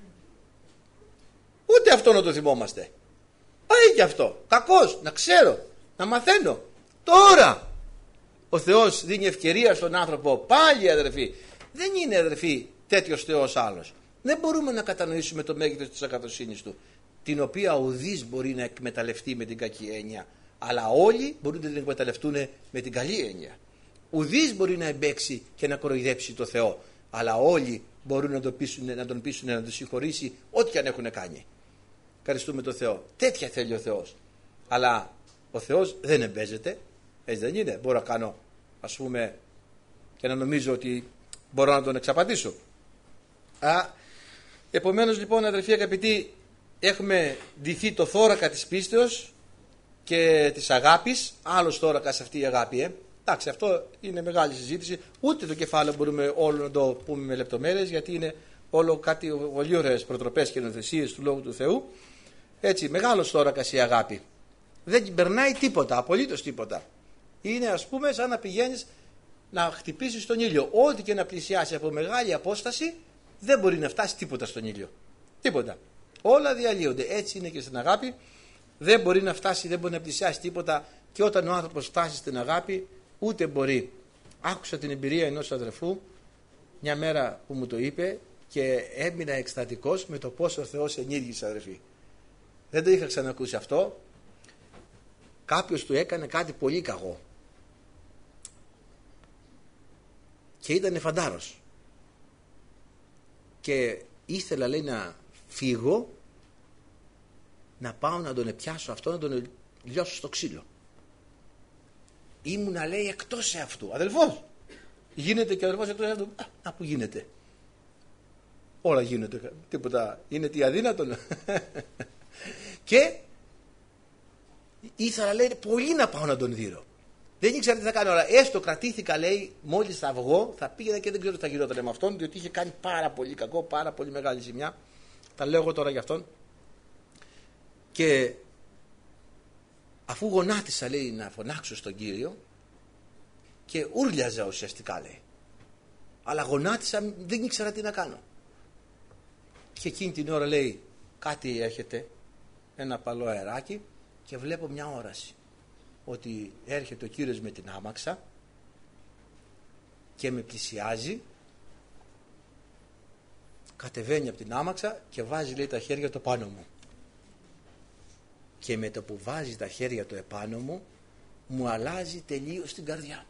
Ούτε αυτό να το θυμόμαστε. Πάει και αυτό. Κακός, να ξέρω, να μαθαίνω. Τώρα ο Θεός δίνει ευκαιρία στον άνθρωπο. Πάλι αδερφοί, δεν είναι αδερφοί τέτοιος Θεός άλλος. Δεν μπορούμε να κατανοήσουμε το μέγεθος της αγαθοσύνης του, την οποία ουδής μπορεί να εκμεταλλευτεί με την κακή έννοια. Αλλά όλοι μπορούν να την εκμεταλλευτούν με την καλή έννοια. Ουδής μπορεί να εμπέξει και να κοροϊδέψει το Θεό. Αλλά όλοι μπορούν να τον πείσουν να τον, πείσουν, να τον συγχωρήσει ό,τι και αν έχουν κάνει. Ευχαριστούμε τον Θεό. Τέτοια θέλει ο Θεός. Αλλά ο Θεός δεν εμπέζεται. Έτσι δεν είναι. Μπορώ να κάνω, ας πούμε, και να νομίζω ότι μπορώ να τον εξαπατήσω. Α, επομένως λοιπόν, αδελφοί αγαπητοί, έχουμε ντυθεί το θώρακα της πίστεως και της αγάπης. Άλλος θώρακας αυτή η αγάπη, ε. Εντάξει, αυτό είναι μεγάλη συζήτηση. Ούτε το κεφάλαιο μπορούμε όλο να το πούμε με λεπτομέρειες, γιατί είναι όλο κάτι πολύ ωραίες προτροπές και νοθεσίες του Λόγου του Θεού. Έτσι, μεγάλος θώρακας η αγάπη. Δεν περνάει τίποτα, απολύτως τίποτα. Είναι, ας πούμε, σαν να πηγαίνεις να χτυπήσεις τον ήλιο. Ό,τι και να πλησιάσει από μεγάλη απόσταση, δεν μπορεί να φτάσει τίποτα στον ήλιο. Τίποτα. Όλα διαλύονται. Έτσι είναι και στην αγάπη. Δεν μπορεί να φτάσει, δεν μπορεί να πλησιάσει τίποτα, και όταν ο άνθρωπος φτάσει στην αγάπη, ούτε μπορεί. Άκουσα την εμπειρία ενός αδερφού μια μέρα που μου το είπε και έμεινα εκστατικός με το πόσο ο Θεός ενήργησε, αδερφοί. Δεν το είχα ξανακούσει αυτό. Κάποιος του έκανε κάτι πολύ κακό και ήταν φαντάρος και ήθελα, λέει, να φύγω, να πάω να τον πιάσω αυτό, να τον λιώσω στο ξύλο. Ήμουνα, λέει, εκτός αυτού. Αδελφός, γίνεται και ο αδελφός εκτός αυτού. Α, α, που γίνεται. Όλα γίνονται. Τίποτα. Είναι τι αδύνατον. Και ήθελα, λέει, πολύ να πάω να τον δείρω. Δεν ήξερα τι θα κάνω, αλλά έστω κρατήθηκα, λέει, μόλις θα βγω, θα πήγαινα και δεν ξέρω τι θα γινόταν με αυτόν, διότι είχε κάνει πάρα πολύ κακό, πάρα πολύ μεγάλη ζημιά. Τα λέω εγώ τώρα για αυτόν. Και αφού γονάτισα, λέει, να φωνάξω στον Κύριο και ούρλιαζα ουσιαστικά, λέει, αλλά γονάτισα, δεν ήξερα τι να κάνω. Και εκείνη την ώρα, λέει, κάτι έρχεται, ένα παλό αεράκι, και βλέπω μια όραση ότι έρχεται ο Κύριος με την άμαξα και με πλησιάζει, κατεβαίνει από την άμαξα και βάζει, λέει, τα χέρια του πάνω μου. Και με το που βάζει τα χέρια του επάνω μου, μου αλλάζει τελείως την καρδιά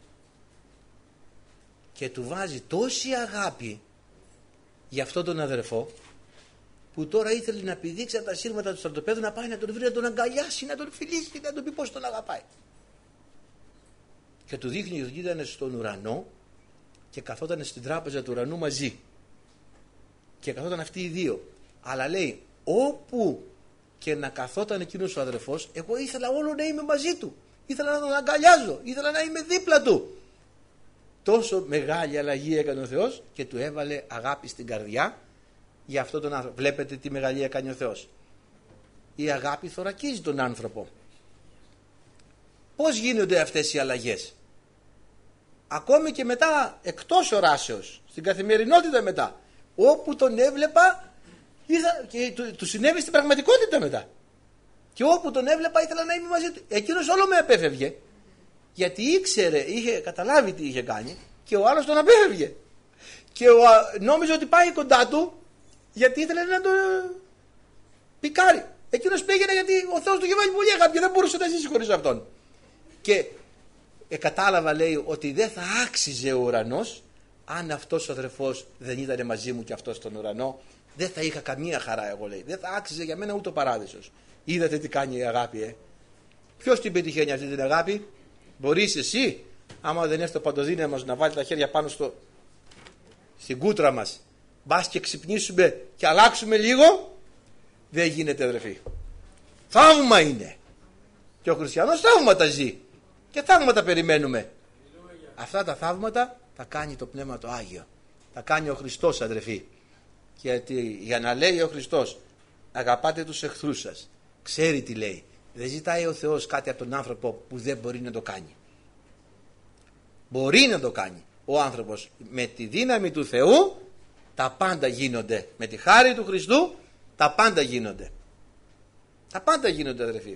και του βάζει τόση αγάπη για αυτόν τον αδερφό, που τώρα ήθελε να πηδήξει από τα σύρματα του στρατοπέδου, να πάει να τον βρει, να τον αγκαλιάσει, να τον φιλήσει, να τον πει πώς τον αγαπάει. Και του δείχνει ότι ήταν στον ουρανό και καθόταν στην τράπεζα του ουρανού μαζί. Και καθόταν αυτοί οι δύο. Αλλά, λέει, όπου και να καθόταν εκείνος ο αδερφός, εγώ ήθελα όλο να είμαι μαζί του. Ήθελα να τον αγκαλιάζω, ήθελα να είμαι δίπλα του. Τόσο μεγάλη αλλαγή έκανε ο Θεός και του έβαλε αγάπη στην καρδιά για αυτόν τον άνθρωπο. Βλέπετε τι μεγαλεία κάνει ο Θεός. Η αγάπη θωρακίζει τον άνθρωπο. Πώς γίνονται αυτές οι αλλαγές? Ακόμη και μετά, εκτός οράσεως, στην καθημερινότητα μετά, όπου τον έβλεπα ήθελα, και του, του συνέβη στην πραγματικότητα μετά, και όπου τον έβλεπα ήθελα να είμαι μαζί του. Εκείνος όλο με απέφευγε, γιατί ήξερε, είχε καταλάβει τι είχε κάνει, και ο άλλος τον απέφευγε. και ο, νόμιζε ότι πάει κοντά του γιατί ήθελε να το πικάρει. Εκείνος πήγαινε γιατί ο Θεός του είχε βάλει πολύ αγάπη και δεν μπορούσε να ζήσει χωρίς αυτόν. Και ε, κατάλαβα, λέει, ότι δεν θα άξιζε ο ουρανός αν αυτός ο αδερφός δεν ήταν μαζί μου και αυτός στον ουρανό. Δεν θα είχα καμία χαρά, εγώ, λέει. Δεν θα άξιζε για μένα ούτε ο παράδεισος. Είδατε τι κάνει η αγάπη, ε. Ποιος την πετυχαίνει αυτή την αγάπη? Μπορείς εσύ, άμα δεν έρθει ο παντοδύναμος, να βάλει τα χέρια πάνω στο, στην κούτρα μας, μπας και ξυπνήσουμε και αλλάξουμε λίγο? Δεν γίνεται, αδερφοί. Θαύμα είναι. Και ο χριστιανός θαύματα ζει. Και θαύματα περιμένουμε. Αυτά τα θαύματα θα κάνει το Πνεύμα το Άγιο. Θα κάνει ο Χριστός, αδερφοί. Γιατί για να λέει ο Χριστός αγαπάτε τους εχθρούς σας, ξέρει τι λέει. Δεν ζητάει ο Θεός κάτι από τον άνθρωπο που δεν μπορεί να το κάνει. Μπορεί να το κάνει. Ο άνθρωπος με τη δύναμη του Θεού τα πάντα γίνονται. Με τη χάρη του Χριστού τα πάντα γίνονται. Τα πάντα γίνονται, αδερφοί.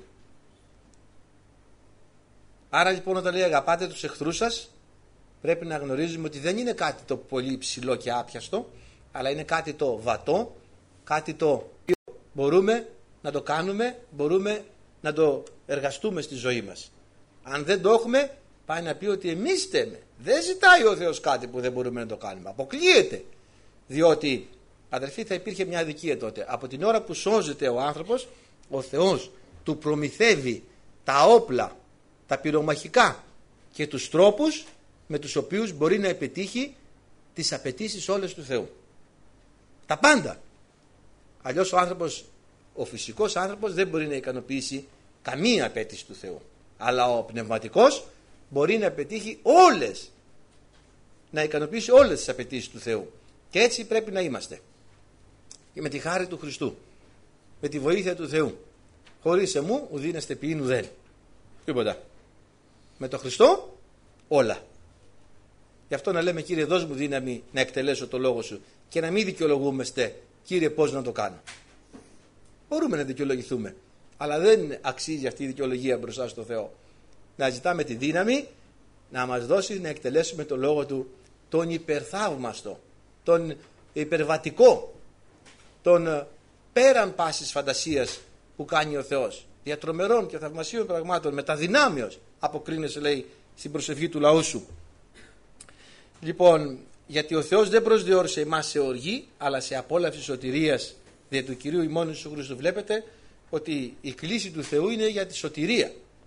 Άρα λοιπόν όταν λέει αγαπάτε τους εχθρούς σας, πρέπει να γνωρίζουμε ότι δεν είναι κάτι το πολύ ψηλό και άπιαστο, αλλά είναι κάτι το βατό, κάτι το οποίο μπορούμε να το κάνουμε, μπορούμε να το εργαστούμε στη ζωή μας. Αν δεν το έχουμε, πάει να πει ότι εμείς στέμε. Δεν ζητάει ο Θεός κάτι που δεν μπορούμε να το κάνουμε. Αποκλείεται. Διότι, αδερφοί, θα υπήρχε μια αδικία τότε. Από την ώρα που σώζεται ο άνθρωπος, ο Θεός του προμηθεύει τα όπλα, τα πυρομαχικά και τους τρόπους με τους οποίους μπορεί να επιτύχει τις απαιτήσεις όλες του Θεού. Τα πάντα. Αλλιώς ο άνθρωπος, ο φυσικός άνθρωπος δεν μπορεί να ικανοποιήσει καμία απαίτηση του Θεού. Αλλά ο πνευματικός μπορεί να πετύχει όλες, να ικανοποιήσει όλες τις απαιτήσεις του Θεού. Και έτσι πρέπει να είμαστε. Και με τη χάρη του Χριστού, με τη βοήθεια του Θεού. Χωρίς εμού ουδήνεστε ποιήν ουδέν. Τίποτα. Με τον Χριστό όλα. Γι' αυτό να λέμε, Κύριε, δώσ' μου δύναμη να εκτελέσω το λόγο σου και να μην δικαιολογούμαστε, Κύριε, πώς να το κάνω. Μπορούμε να δικαιολογηθούμε, αλλά δεν αξίζει αυτή η δικαιολογία μπροστά στο Θεό. Να ζητάμε τη δύναμη να μας δώσει να εκτελέσουμε το λόγο του, τον υπερθαύμαστο, τον υπερβατικό, τον πέραν πάσης φαντασίας που κάνει ο Θεός. Δια τρομερών και θαυμασίων πραγμάτων, με τα δυνάμεως αποκρίνεσαι, λέει, στην προσευχή του λαού σου. Λοιπόν, γιατί ο Θεός δεν προσδιορίσε εμάς σε οργή, αλλά σε απόλαυση σωτηρίας δια του Κυρίου ημών Ιησού Χριστού. Βλέπετε ότι η κλίση του Θεού είναι για τη σωτηρία.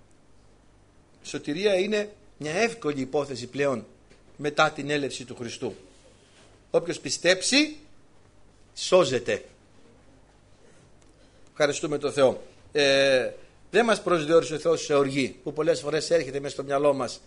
Η σωτηρία είναι μια εύκολη υπόθεση πλέον μετά την έλευση του Χριστού. Όποιος πιστέψει σώζεται. Ευχαριστούμε τον Θεό. Ε, δεν μας προσδιορίσε ο Θεός σε οργή, που πολλές φορές έρχεται μέσα στο μυαλό μας.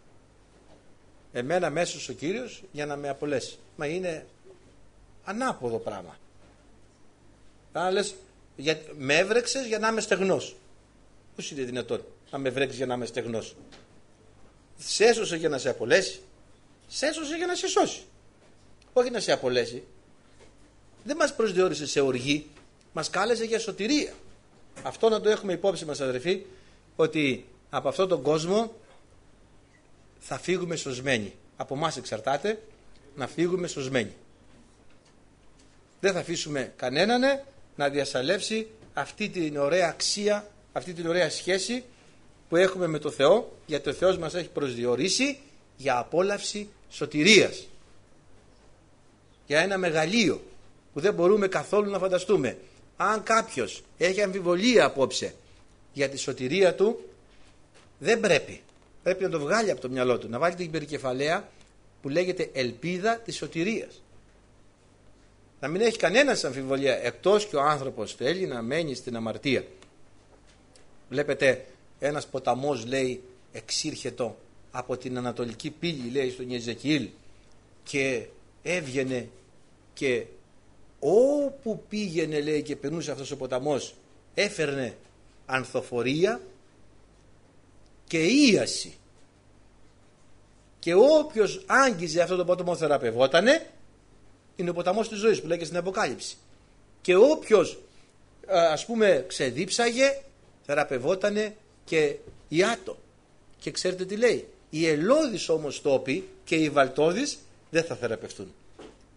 Εμένα μέσος ο Κύριος για να με απολέσει. Μα είναι ανάποδο πράγμα. Να λες, για, με έβρεξες για να είμαι στεγνός. Πώς είναι δυνατόν να με βρέξεις για να είμαι στεγνός? Σε έσωσε για να σε απολέσει. Σε έσωσε για να σε σώσει. Όχι να σε απολέσει. Δεν μας προσδιορίσε σε οργή. Μας κάλεσε για σωτηρία. Αυτό να το έχουμε υπόψη μας, αδερφοί, ότι από αυτόν τον κόσμο θα φύγουμε σωσμένοι. Από εμάς εξαρτάται να φύγουμε σωσμένοι. Δεν θα αφήσουμε κανέναν να διασαλεύσει αυτή την ωραία αξία, αυτή την ωραία σχέση που έχουμε με το Θεό, γιατί ο Θεός μας έχει προσδιορίσει για απόλαυση σωτηρίας. Για ένα μεγαλείο που δεν μπορούμε καθόλου να φανταστούμε. Αν κάποιος έχει αμφιβολία απόψε για τη σωτηρία του, δεν πρέπει. Πρέπει να το βγάλει από το μυαλό του, να βάλει την περικεφαλαία που λέγεται ελπίδα της σωτηρίας. Να μην έχει κανένας αμφιβολία, εκτός και ο άνθρωπος θέλει να μένει στην αμαρτία. Βλέπετε, ένας ποταμός, λέει, εξήρχετο από την ανατολική πύλη, λέει στον Ιεζεκιήλ, και έβγαινε και όπου πήγαινε, λέει, και περνούσε αυτός ο ποταμός, έφερνε ανθοφορία και ίαση. Και όποιος άγγιζε αυτό το ποταμό θεραπευότανε. Είναι ο ποταμός της ζωής που λέγεται στην Αποκάλυψη. Και όποιος, ας πούμε, ξεδίψαγε, θεραπευότανε και ιάτο. Και ξέρετε τι λέει? Οι ελώδεις όμως τόποι και οι βαλτώδεις δεν θα θεραπευτούν.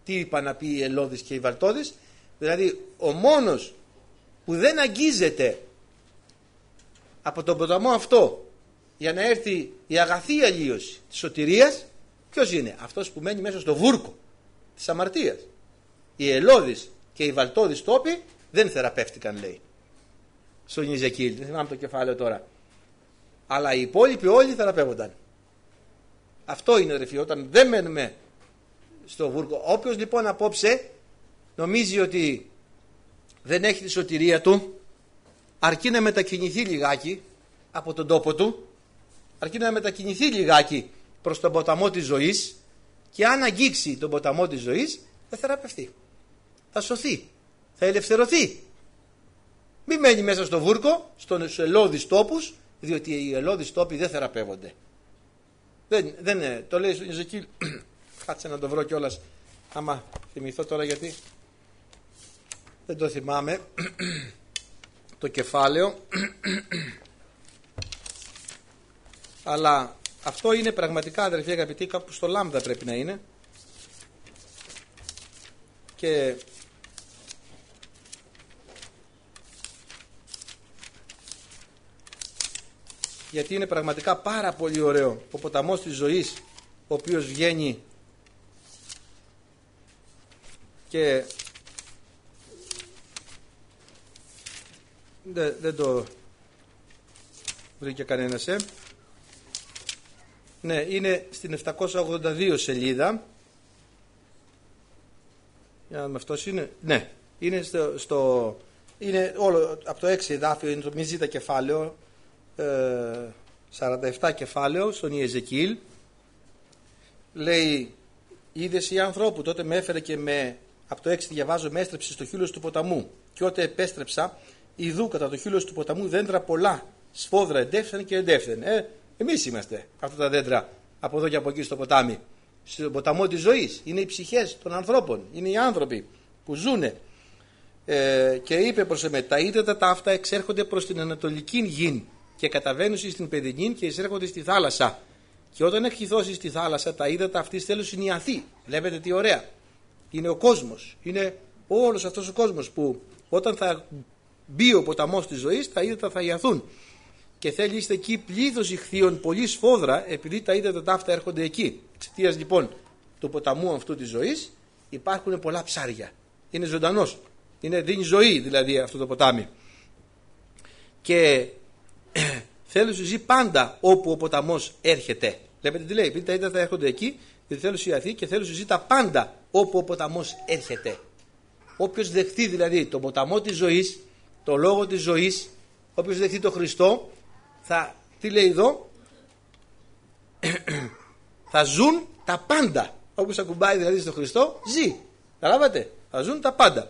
Τι είπα να πει η ελώδης και η βαλτώδης? Δηλαδή ο μόνος που δεν αγγίζεται από τον ποταμό αυτό για να έρθει η αγαθή αλλίωση της σωτηρίας, ποιος είναι? Αυτός που μένει μέσα στο βούρκο της αμαρτίας. Οι ελώδης και οι βαλτώδης τόποι δεν θεραπεύτηκαν, λέει στον Ιεζεκίλ, δεν θυμάμαι το κεφάλαιο τώρα, αλλά οι υπόλοιποι όλοι θεραπεύονταν. Αυτό είναι, αδερφοί, όταν δεν μένουμε στο βούρκο. Όποιος λοιπόν απόψε νομίζει ότι δεν έχει τη σωτηρία του, αρκεί να μετακινηθεί λιγάκι από τον τόπο του, αρκεί να μετακινηθεί λιγάκι προς τον ποταμό της ζωής, και αν αγγίξει τον ποταμό της ζωής θα θεραπευτεί, θα σωθεί, θα ελευθερωθεί. Μην μένει μέσα στο βούρκο, στους ελώδεις τόπους, διότι οι ελώδεις τόποι δεν θεραπεύονται. Δεν, δεν, το λέει στον Ιεζεκίλ. Κάτσε να το βρω κιόλας, άμα θυμηθώ τώρα, γιατί δεν το θυμάμαι το κεφάλαιο. Αλλά αυτό είναι πραγματικά, αδερφοί αγαπητοί, κάπου στο Λάμδα πρέπει να είναι, και γιατί είναι πραγματικά πάρα πολύ ωραίο ο ποταμός της ζωής, ο οποίος βγαίνει και δεν, δεν το βρήκε κανένας, ε. Ναι, είναι στην επτακόσια ογδόντα δύο σελίδα. Για να δούμε, αυτός είναι. Ναι, είναι στο, στο είναι όλο από το έξι εδάφιο, είναι το μη ζήτα κεφάλαιο, ε, σαράντα επτά κεφάλαιο στον Ιεζεκίλ. Λέει, είδες η ανθρώπου, τότε με έφερε και με, από το έξι διαβάζω, με έστρεψε στο χείλος του ποταμού, και όταν επέστρεψα, ιδού κατά το χείλος του ποταμού δέντρα πολλά, σφόδρα εντεύθεν και εντεύθεν. Ε, εμείς είμαστε αυτά τα δέντρα από εδώ και από εκεί στο ποτάμι, στο ποταμό της ζωής. Είναι οι ψυχές των ανθρώπων, είναι οι άνθρωποι που ζουνε. Ε, και είπε προς εμέ, τα ύδατα τα αυτά εξέρχονται προς την ανατολική γην και καταβαίνουν στην παιδινήν και εισέρχονται στη θάλασσα. Και όταν έχει δώσει στη θάλασσα, τα ύδατα αυτής θέλουν συνιαθεί. Βλέπετε τι ωραία. Είναι ο κόσμος. Είναι όλος αυτός ο κόσμος που όταν θα μπει ο ποταμός της ζωής, τα ύδατα θα ιαθούν. Και θέλει είστε εκεί πλήθος ηχθείων, πολύ σφόδρα, επειδή τα ύδατα τα αυτά έρχονται εκεί. Εξαιτίας λοιπόν του ποταμού αυτού της ζωής υπάρχουν πολλά ψάρια. Είναι ζωντανός. Είναι, δίνει ζωή δηλαδή αυτό το ποτάμι. Και θέλω σου ζει πάντα όπου ο ποταμός έρχεται. Βλέπετε τι λέει, επειδή τα ύδατα έρχονται εκεί, γιατί θέλω σου ιαθεί και θέλω σου ζει τα πάντα όπου ο ποταμός έρχεται. Όποιος δεχτεί δηλαδή τον ποταμό της ζωής, το λόγο της ζωής, όποιος δεχτεί τον Χριστό, θα, τι λέει εδώ, θα ζουν τα πάντα. Όποιος ακουμπάει δηλαδή στον Χριστό, ζει. Καταλάβατε, θα ζουν τα πάντα.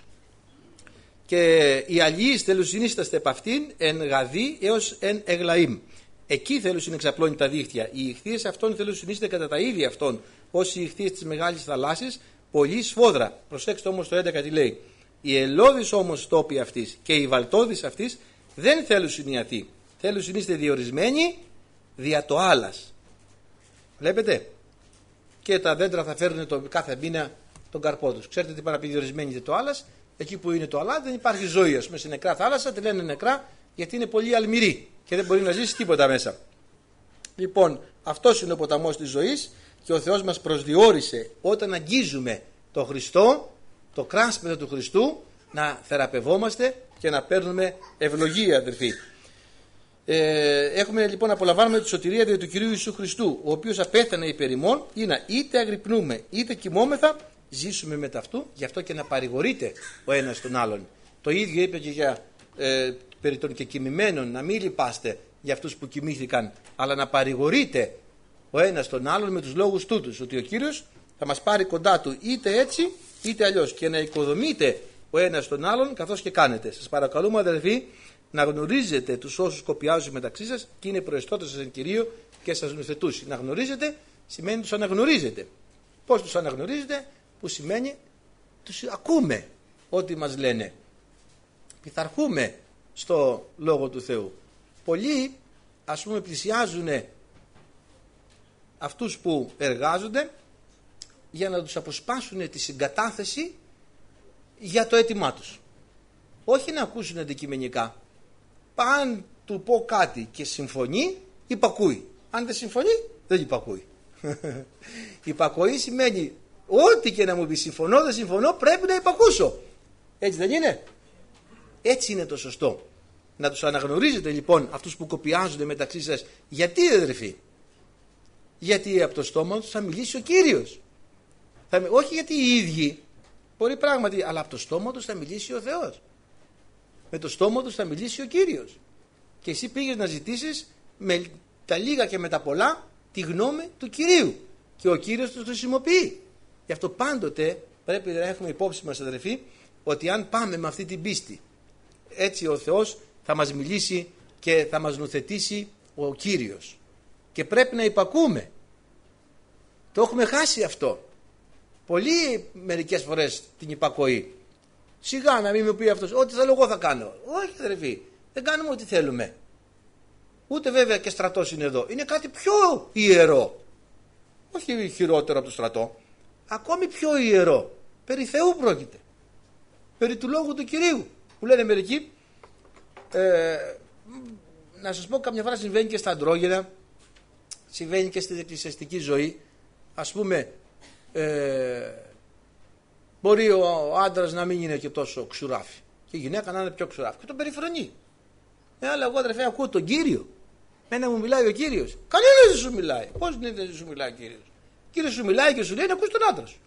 Και οι αλλοίς θέλουν συνίσταστε επ' αυτήν εν γαδί έως εν εγλαΐμ. Εκεί θέλουν συνεξαπλώνει τα δίχτυα. Οι ηχθείες αυτών θέλουν συνίσταται κατά τα ίδια αυτών, όσοι οι ηχθείες της μεγάλης θαλάσσης, πολύ σφόδρα. Προσέξτε όμως το έντεκα τι λέει. Οι ελώδεις όμως τόποι αυτής και οι βαλτώδεις αυτής δεν θέλουν συνιαθεί. Θέλουν συνείστε διορισμένοι δια το άλας. Βλέπετε. Και τα δέντρα θα φέρουν το, κάθε μήνα τον καρπό τους. Ξέρετε τι πάνε να πει διορισμένοι δια το άλας? Εκεί που είναι το αλά δεν υπάρχει ζωή. Ας πούμε, σε νεκρά θάλασσα τη λένε νεκρά γιατί είναι πολύ αλμυρή και δεν μπορεί να ζήσει τίποτα μέσα. Λοιπόν, αυτός είναι ο ποταμός της ζωής και ο Θεός μας προσδιορίσε όταν αγγίζουμε το Χριστό, το κράσπεδο του Χριστού, να θεραπευόμαστε και να παίρνουμε ευλογία, αδερφοί. Ε, έχουμε λοιπόν να απολαμβάνουμε τη σωτηρία δια του Κυρίου Ιησού Χριστού, ο οποίος απέθανε υπέρ ημών, ή να είτε αγρυπνούμε είτε κοιμόμεθα, ζήσουμε με ταυτού, γι' αυτό και να παρηγορείτε ο ένας τον άλλον. Το ίδιο είπε και για ε, περί των και κοιμημένων, να μην λυπάστε για αυτούς που κοιμήθηκαν, αλλά να παρηγορείτε ο ένας τον άλλον με τους λόγους τούτους, ότι ο Κύριος θα μας πάρει κοντά του είτε έτσι είτε αλλιώς, και να οικοδομείτε ο ένας τον άλλον καθώς και κάνετε. Σας παρακαλούμε, αδελφοί, να γνωρίζετε τους όσους κοπιάζουν μεταξύ σας και είναι προεστώτες σας εν Κυρίω και σας νοθετούσει. Να γνωρίζετε σημαίνει τους αναγνωρίζετε. Πώς τους αναγνωρίζετε? Που σημαίνει τους ακούμε ό,τι μας λένε. Πειθαρχούμε στο Λόγο του Θεού. Πολλοί ας πούμε πλησιάζουν αυτούς που εργάζονται για να τους αποσπάσουν τη συγκατάθεση για το αίτημά τους. Όχι να ακούσουν αντικειμενικά. Αν του πω κάτι και συμφωνεί, υπακούει. Αν δεν συμφωνεί, δεν υπακούει. Υπακοή σημαίνει ό,τι και να μου πει συμφωνώ, δεν συμφωνώ, πρέπει να υπακούσω. Έτσι δεν είναι? Έτσι είναι το σωστό. Να τους αναγνωρίζετε λοιπόν αυτούς που κοπιάζονται μεταξύ σας. Γιατί, αδερφοί? Γιατί από το στόμα τους θα μιλήσει ο Κύριος. Θα, όχι γιατί οι ίδιοι, μπορεί πράγματι, αλλά από το στόμα τους θα μιλήσει ο Θεός. Με το στόμα τους θα μιλήσει ο Κύριος. Και εσύ πήγες να ζητήσεις με τα λίγα και με τα πολλά τη γνώμη του Κυρίου. Και ο Κύριος τους χρησιμοποιεί. Γι' αυτό πάντοτε πρέπει να έχουμε υπόψη μας, αδερφοί, ότι αν πάμε με αυτή την πίστη, έτσι ο Θεός θα μας μιλήσει και θα μας νουθετήσει ο Κύριος. Και πρέπει να υπακούμε. Το έχουμε χάσει αυτό. Πολύ μερικές φορές την υπακοή. Σιγά να μην μου πει αυτός, ό,τι θέλω εγώ θα κάνω. Όχι, αδερφοί, δεν κάνουμε ό,τι θέλουμε. Ούτε βέβαια και στρατός είναι εδώ. Είναι κάτι πιο ιερό. Όχι χειρότερο από το στρατό. Ακόμη πιο ιερό. Περί Θεού πρόκειται. Περί του Λόγου του Κυρίου. Που λένε μερικοί, ε, να σας πω, καμιά φορά συμβαίνει και στα αντρόγυνα, συμβαίνει και στην εκκλησιαστική ζωή. Ας πούμε, ε, μπορεί ο άντρας να μην είναι και τόσο ξουράφι και η γυναίκα να είναι πιο ξουράφι και τον περιφρονεί. Ε, αλλά εγώ, αδερφέ, ακούω τον Κύριο. Μένα μου μιλάει ο Κύριος. Κανένας δεν σου μιλάει. Πώς δεν σου μιλάει ο Κύριος? Ο Κύριος σου μιλάει και σου λέει να ακούς τον άντρα σου.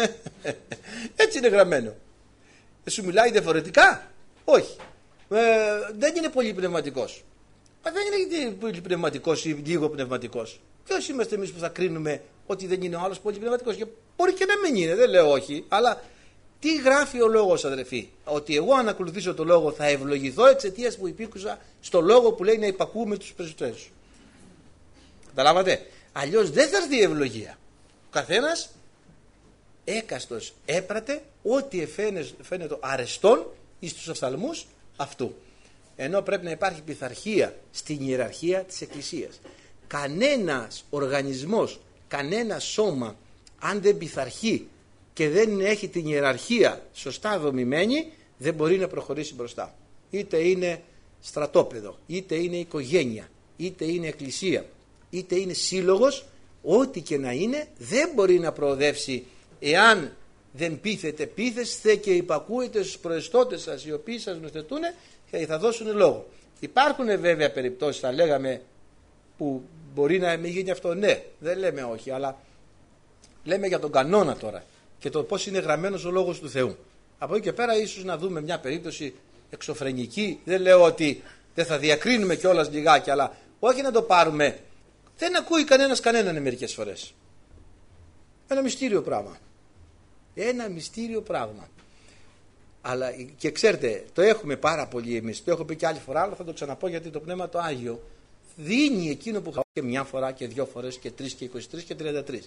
Έτσι είναι γραμμένο. Δεν σου μιλάει διαφορετικά? Όχι. Ε, δεν είναι πολύ πνευματικός. Μα δεν είναι πολύ πνευματικός ή λίγο πνευματικός. Ποιος είμαστε εμείς που θα κρίνουμε ότι δεν είναι ο άλλος πολύ πνευματικός? Και μπορεί και να μην είναι, δεν λέω όχι, αλλά τι γράφει ο λόγος, αδερφοί? Ότι εγώ αν ακολουθήσω το λόγο θα ευλογηθώ εξαιτίας που υπήρξα στο λόγο που λέει να υπακούμε τους πρεσβυτέρους. Καταλάβατε? Αλλιώς δεν θα έρθει η ευλογία. Ο καθένας έκαστος έπρατε ό,τι φαίνεται αρεστόν εις τους οφθαλμούς αυτού. Ενώ πρέπει να υπάρχει πειθαρχία στην ιεραρχία της Εκκλησίας. Κανένας οργανισμός, κανένα σώμα, αν δεν πειθαρχεί και δεν έχει την ιεραρχία σωστά δομημένη, δεν μπορεί να προχωρήσει μπροστά. Είτε είναι στρατόπεδο, είτε είναι οικογένεια, είτε είναι εκκλησία, είτε είναι σύλλογος, ό,τι και να είναι, δεν μπορεί να προοδεύσει εάν δεν πείθετε, πείθεστε και υπακούετε στους προεστώτες σας, οι οποίοι σας νοθετούν και θα δώσουν λόγο. Υπάρχουν βέβαια περιπτώσεις, θα λέγαμε, που μπορεί να μην γίνει αυτό. Ναι, δεν λέμε όχι, αλλά λέμε για τον κανόνα τώρα και το πώς είναι γραμμένος ο λόγος του Θεού. Από εκεί και πέρα ίσως να δούμε μια περίπτωση εξωφρενική. Δεν λέω ότι δεν θα διακρίνουμε κιόλας λιγάκι, αλλά όχι να το πάρουμε. Δεν ακούει κανένας κανέναν μερικές φορές. Ένα μυστήριο πράγμα. Ένα μυστήριο πράγμα. Αλλά και ξέρετε, το έχουμε πάρα πολύ εμείς. Το έχω πει και άλλη φορά, αλλά θα το ξαναπώ γιατί το Πνεύμα το Άγιο δίνει εκείνο που και μια φορά και δυο φορές και τρεις και είκοσι τρεις και τριάντα τρεις.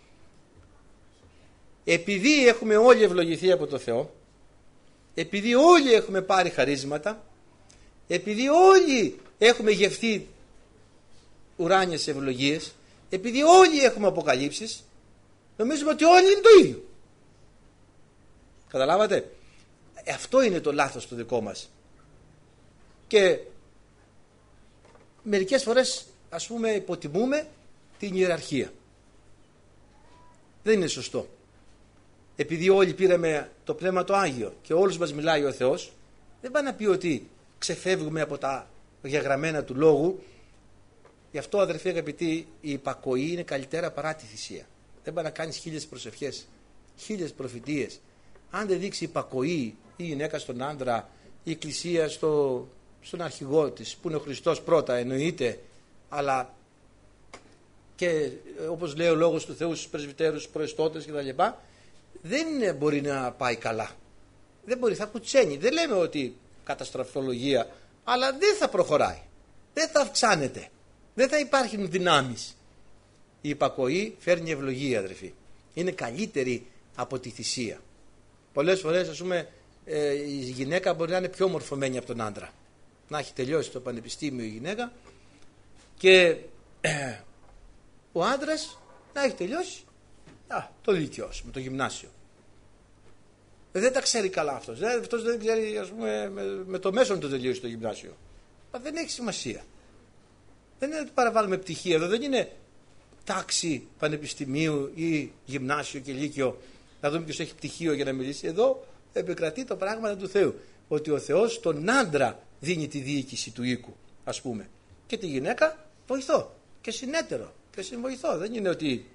Επειδή έχουμε όλοι ευλογηθεί από το Θεό, επειδή όλοι έχουμε πάρει χαρίσματα, επειδή όλοι έχουμε γευτεί ουράνιες ευλογίες, επειδή όλοι έχουμε αποκαλύψεις, νομίζουμε ότι όλοι είναι το ίδιο. Καταλάβατε? Αυτό είναι το λάθος το δικό μας. Και μερικές φορές, ας πούμε, υποτιμούμε την ιεραρχία. Δεν είναι σωστό. Επειδή όλοι πήραμε το Πνεύμα το Άγιο και όλους μας μιλάει ο Θεός, δεν πάει να πει ότι ξεφεύγουμε από τα διαγραμμένα του λόγου. Γι' αυτό, αδερφοί αγαπητοί, η υπακοή είναι καλύτερα παρά τη θυσία. Δεν πάει να κάνεις χίλιες προσευχές, χίλιες προφητείες. Αν δεν δείξει υπακοή η γυναίκα στον άντρα, η εκκλησία στο, στον αρχηγό της, που είναι ο Χριστός πρώτα εννοείται, αλλά και όπως λέει ο λόγος του Θεού στους πρεσβυτέρους, προεστώτες κτλ., δεν μπορεί να πάει καλά. Δεν μπορεί, θα κουτσένει. Δεν λέμε ότι καταστροφολογία, αλλά δεν θα προχωράει. Δεν θα αυξάνεται. Δεν θα υπάρχουν δυνάμεις. Η υπακοή φέρνει ευλογία, αδερφοί. Είναι καλύτερη από τη θυσία. Πολλές φορές, ας πούμε, η γυναίκα μπορεί να είναι πιο μορφωμένη από τον άντρα. Να έχει τελειώσει το πανεπιστήμιο η γυναίκα και ο άντρας να έχει τελειώσει Α, το λύκειο, με το γυμνάσιο. Ε, δεν τα ξέρει καλά αυτός. Ε, αυτός δεν ξέρει, ας πούμε, με, με το μέσον το τελείωσε το γυμνάσιο. Μα δεν έχει σημασία. Δεν είναι ότι παραβάλουμε πτυχία εδώ, δεν είναι τάξη πανεπιστημίου ή γυμνάσιο και λύκειο να δούμε ποιος έχει πτυχίο για να μιλήσει. Εδώ επικρατεί το πράγμα του Θεού. Ότι ο Θεός τον άντρα δίνει τη διοίκηση του οίκου, ας πούμε. Και τη γυναίκα βοηθό και συνέτερο και συμβοηθό. Δεν είναι ότι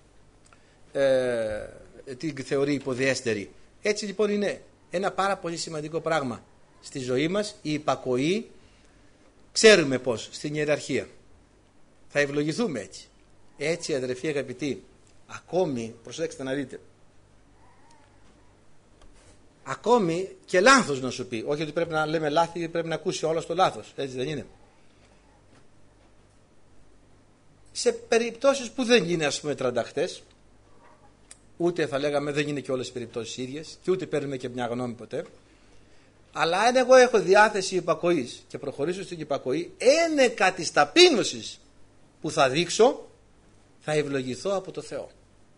ε, την θεωρεί υποδιέστερη. Έτσι λοιπόν είναι ένα πάρα πολύ σημαντικό πράγμα στη ζωή μας, η υπακοή. Ξέρουμε πως στην ιεραρχία θα ευλογηθούμε έτσι. Έτσι, αδερφοί αγαπητοί, ακόμη, προσέξτε να δείτε, ακόμη και λάθος να σου πει, όχι ότι πρέπει να λέμε λάθη, πρέπει να ακούσει όλο το λάθος, έτσι δεν είναι? Σε περιπτώσεις που δεν είναι, ας πούμε, τρανταχτές, ούτε θα λέγαμε δεν είναι και όλες οι περιπτώσεις ίδιες και ούτε παίρνουμε και μια γνώμη ποτέ, αλλά αν εγώ έχω διάθεση υπακοής και προχωρήσω στην υπακοή, ένεκα της ταπείνωσης που θα δείξω, θα ευλογηθώ από το Θεό.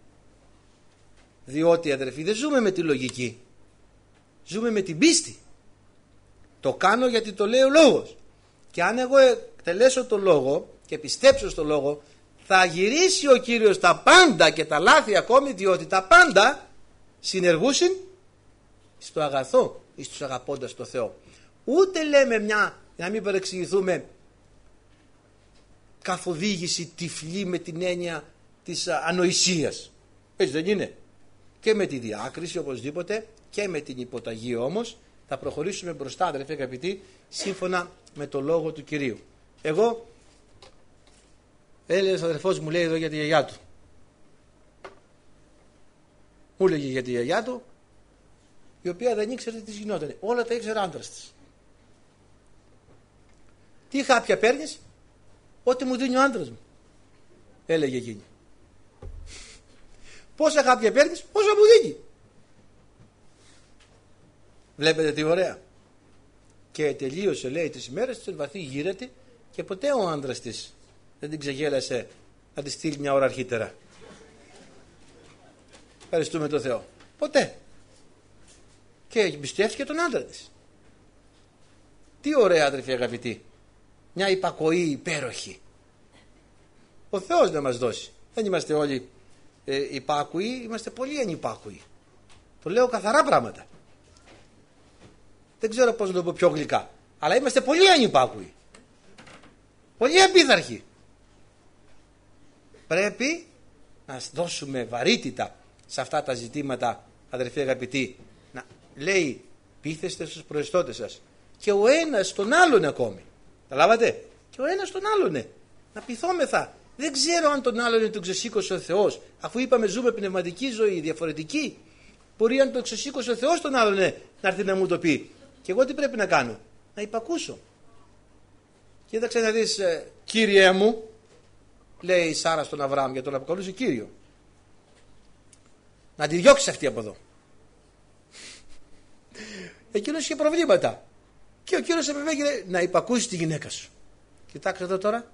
Διότι, αδερφοί, δεν ζούμε με τη λογική, ζούμε με την πίστη. Το κάνω γιατί το λέει ο λόγος. Και αν εγώ εκτελέσω το λόγο και πιστέψω στο λόγο, θα γυρίσει ο Κύριος τα πάντα και τα λάθη ακόμη, διότι τα πάντα συνεργούσιν στο αγαθό ή στους αγαπώντας το Θεό. Ούτε λέμε μια, για να μην παρεξηγηθούμε, καθοδήγηση τυφλή με την έννοια της ανοησίας. Έτσι δεν είναι? Και με τη διάκριση οπωσδήποτε και με την υποταγή όμως θα προχωρήσουμε μπροστά, αδερφοί αγαπητοί, σύμφωνα με το λόγο του Κυρίου. Εγώ, έλεγε ο αδερφός μου, λέει εδώ για τη γιαγιά του. Μου έλεγε για τη γιαγιά του, η οποία δεν ήξερε τι γινόταν. Όλα τα ήξερε άντρας της. Τι χάπια παίρνεις? Ό,τι μου δίνει ο άντρας μου, έλεγε εκείνη. Πόσα χάπια παίρνεις? Πόσα μου δίνει. Βλέπετε τι ωραία. Και τελείωσε, λέει, τις ημέρες της, βαθύ γύρεται και ποτέ ο άντρας της δεν την ξεγέλασε να τη στείλει μια ώρα αρχίτερα. Ευχαριστούμε τον Θεό. Ποτέ. Και εμπιστεύτηκε τον άντρα της. Τι ωραία, αδερφοί αγαπητοί. Μια υπακοή υπέροχη. Ο Θεός να μας δώσει. Δεν είμαστε όλοι ε, υπάκουοι, είμαστε πολύ ανυπάκουοι. Το λέω καθαρά πράγματα. Δεν ξέρω πώς να το πω πιο γλυκά, αλλά είμαστε πολύ ανυπάκουοι, πολύ επίδαρχοι. Πρέπει να δώσουμε βαρύτητα σε αυτά τα ζητήματα, αδερφοί αγαπητοί. Να λέει, πείθεστε στους προεστώτες σας, και ο ένας τον άλλον ακόμη. Καταλάβατε? Και ο ένας τον άλλον. Να πειθόμεθα. Δεν ξέρω αν τον άλλον τον ξεσήκωσε ο Θεός. Αφού είπαμε ζούμε πνευματική ζωή διαφορετική, μπορεί αν τον ξεσήκωσε ο Θεός τον άλλον να έρθει να μου το πει. Και εγώ τι πρέπει να κάνω? Να υπακούσω. Κοίταξε να δεις, Κύριέ μου, λέει η Σάρα στον Αβραάμ, για τον αποκαλούσε Κύριο. Να τη διώξει αυτή από εδώ. Εκείνος είχε προβλήματα. Και ο Κύριος επεμβαίνει να υπακούσει τη γυναίκα σου. Κοιτάξτε εδώ τώρα.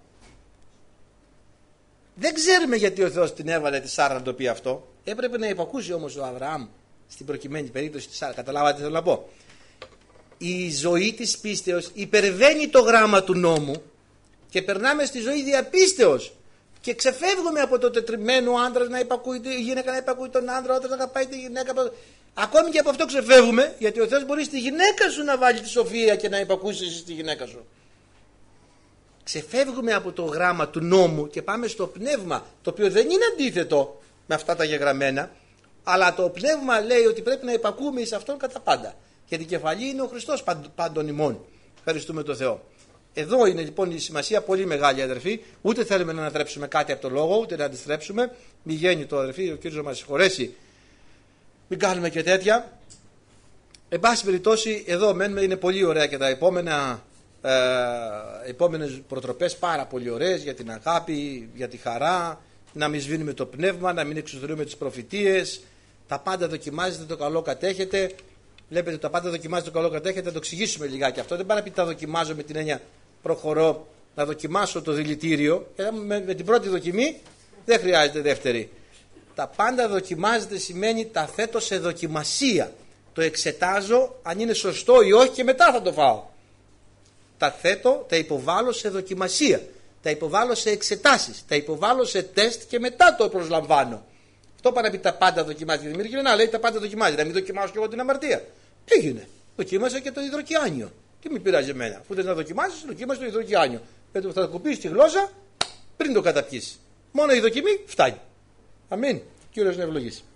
Δεν ξέρουμε γιατί ο Θεός την έβαλε τη Σάρα να το πει αυτό. Έπρεπε να υπακούσει όμως ο Αβραάμ στην προκειμένη περίπτωση τη Σάρα. Καταλάβατε τι θέλω να πω? Η ζωή της πίστεως υπερβαίνει το γράμμα του νόμου και περνάμε στη ζωή διαπίστεως και ξεφεύγουμε από το τετριμένο ο άντρας να υπακούει, η γυναίκα να υπακούει τον άντρα, ο άντρας να αγαπάει τη γυναίκα. Ακόμη και από αυτό ξεφεύγουμε, γιατί ο Θεός μπορεί στη γυναίκα σου να βάλει τη σοφία και να υπακούσεις στη γυναίκα σου. Ξεφεύγουμε από το γράμμα του νόμου και πάμε στο πνεύμα, το οποίο δεν είναι αντίθετο με αυτά τα γεγραμμένα, αλλά το πνεύμα λέει ότι πρέπει να υπακούμε εις αυτόν κατά πάντα. Γιατί η κεφαλή είναι ο Χριστός πάντων ημών. Ευχαριστούμε τον Θεό. Εδώ είναι λοιπόν η σημασία πολύ μεγάλη, αδερφοί. Ούτε θέλουμε να ανατρέψουμε κάτι από το λόγο, ούτε να αντιστρέψουμε. Μη γέννη το, αδερφοί, ο Κύριος να μας συγχωρέσει. Μην κάνουμε και τέτοια. Εν πάση περιπτώσει, εδώ μένουμε, είναι πολύ ωραία και τα επόμενα, ε, επόμενες προτροπές πάρα πολύ ωραίες για την αγάπη, για τη χαρά, να μην σβήνουμε το πνεύμα, να μην εξουδρούμε τις προφητείες. Τα πάντα δοκιμάζετε, το καλό κατέχετε. Βλέπετε, τα πάντα δοκιμάζετε, το καλό κατέχετε. Να το εξηγήσουμε λιγάκι αυτό. Δεν πάει να πει τα δοκιμάζω με την έννοια προχωρώ να δοκιμάσω το δηλητήριο. Με, με την πρώτη δοκιμή δεν χρειάζεται δεύτερη. Τα πάντα δοκιμάζεται σημαίνει τα θέτω σε δοκιμασία. Το εξετάζω αν είναι σωστό ή όχι και μετά θα το φάω. Τα θέτω, τα υποβάλλω σε δοκιμασία. Τα υποβάλλω σε εξετάσεις. Τα υποβάλλω σε τεστ και μετά το προσλαμβάνω. Αυτό πάνε να πει τα πάντα δοκιμάζει. Γιατί μερικοί να λέει τα πάντα δοκιμάζει. Να μην δοκιμάσω και εγώ την αμαρτία. Έγινε. Δοκίμασα και το υδροκιάνιο. Τι με πειράζει εμένα. Αφού δεν να δοκιμάσει, δοκίμασε το υδροκιάνιο. Πέτω θα κοπείς τη γλώσσα πριν το καταπιείς. Μόνο η δοκιμή φτάνει. Αμήν. Κύριος να ευλογήσει.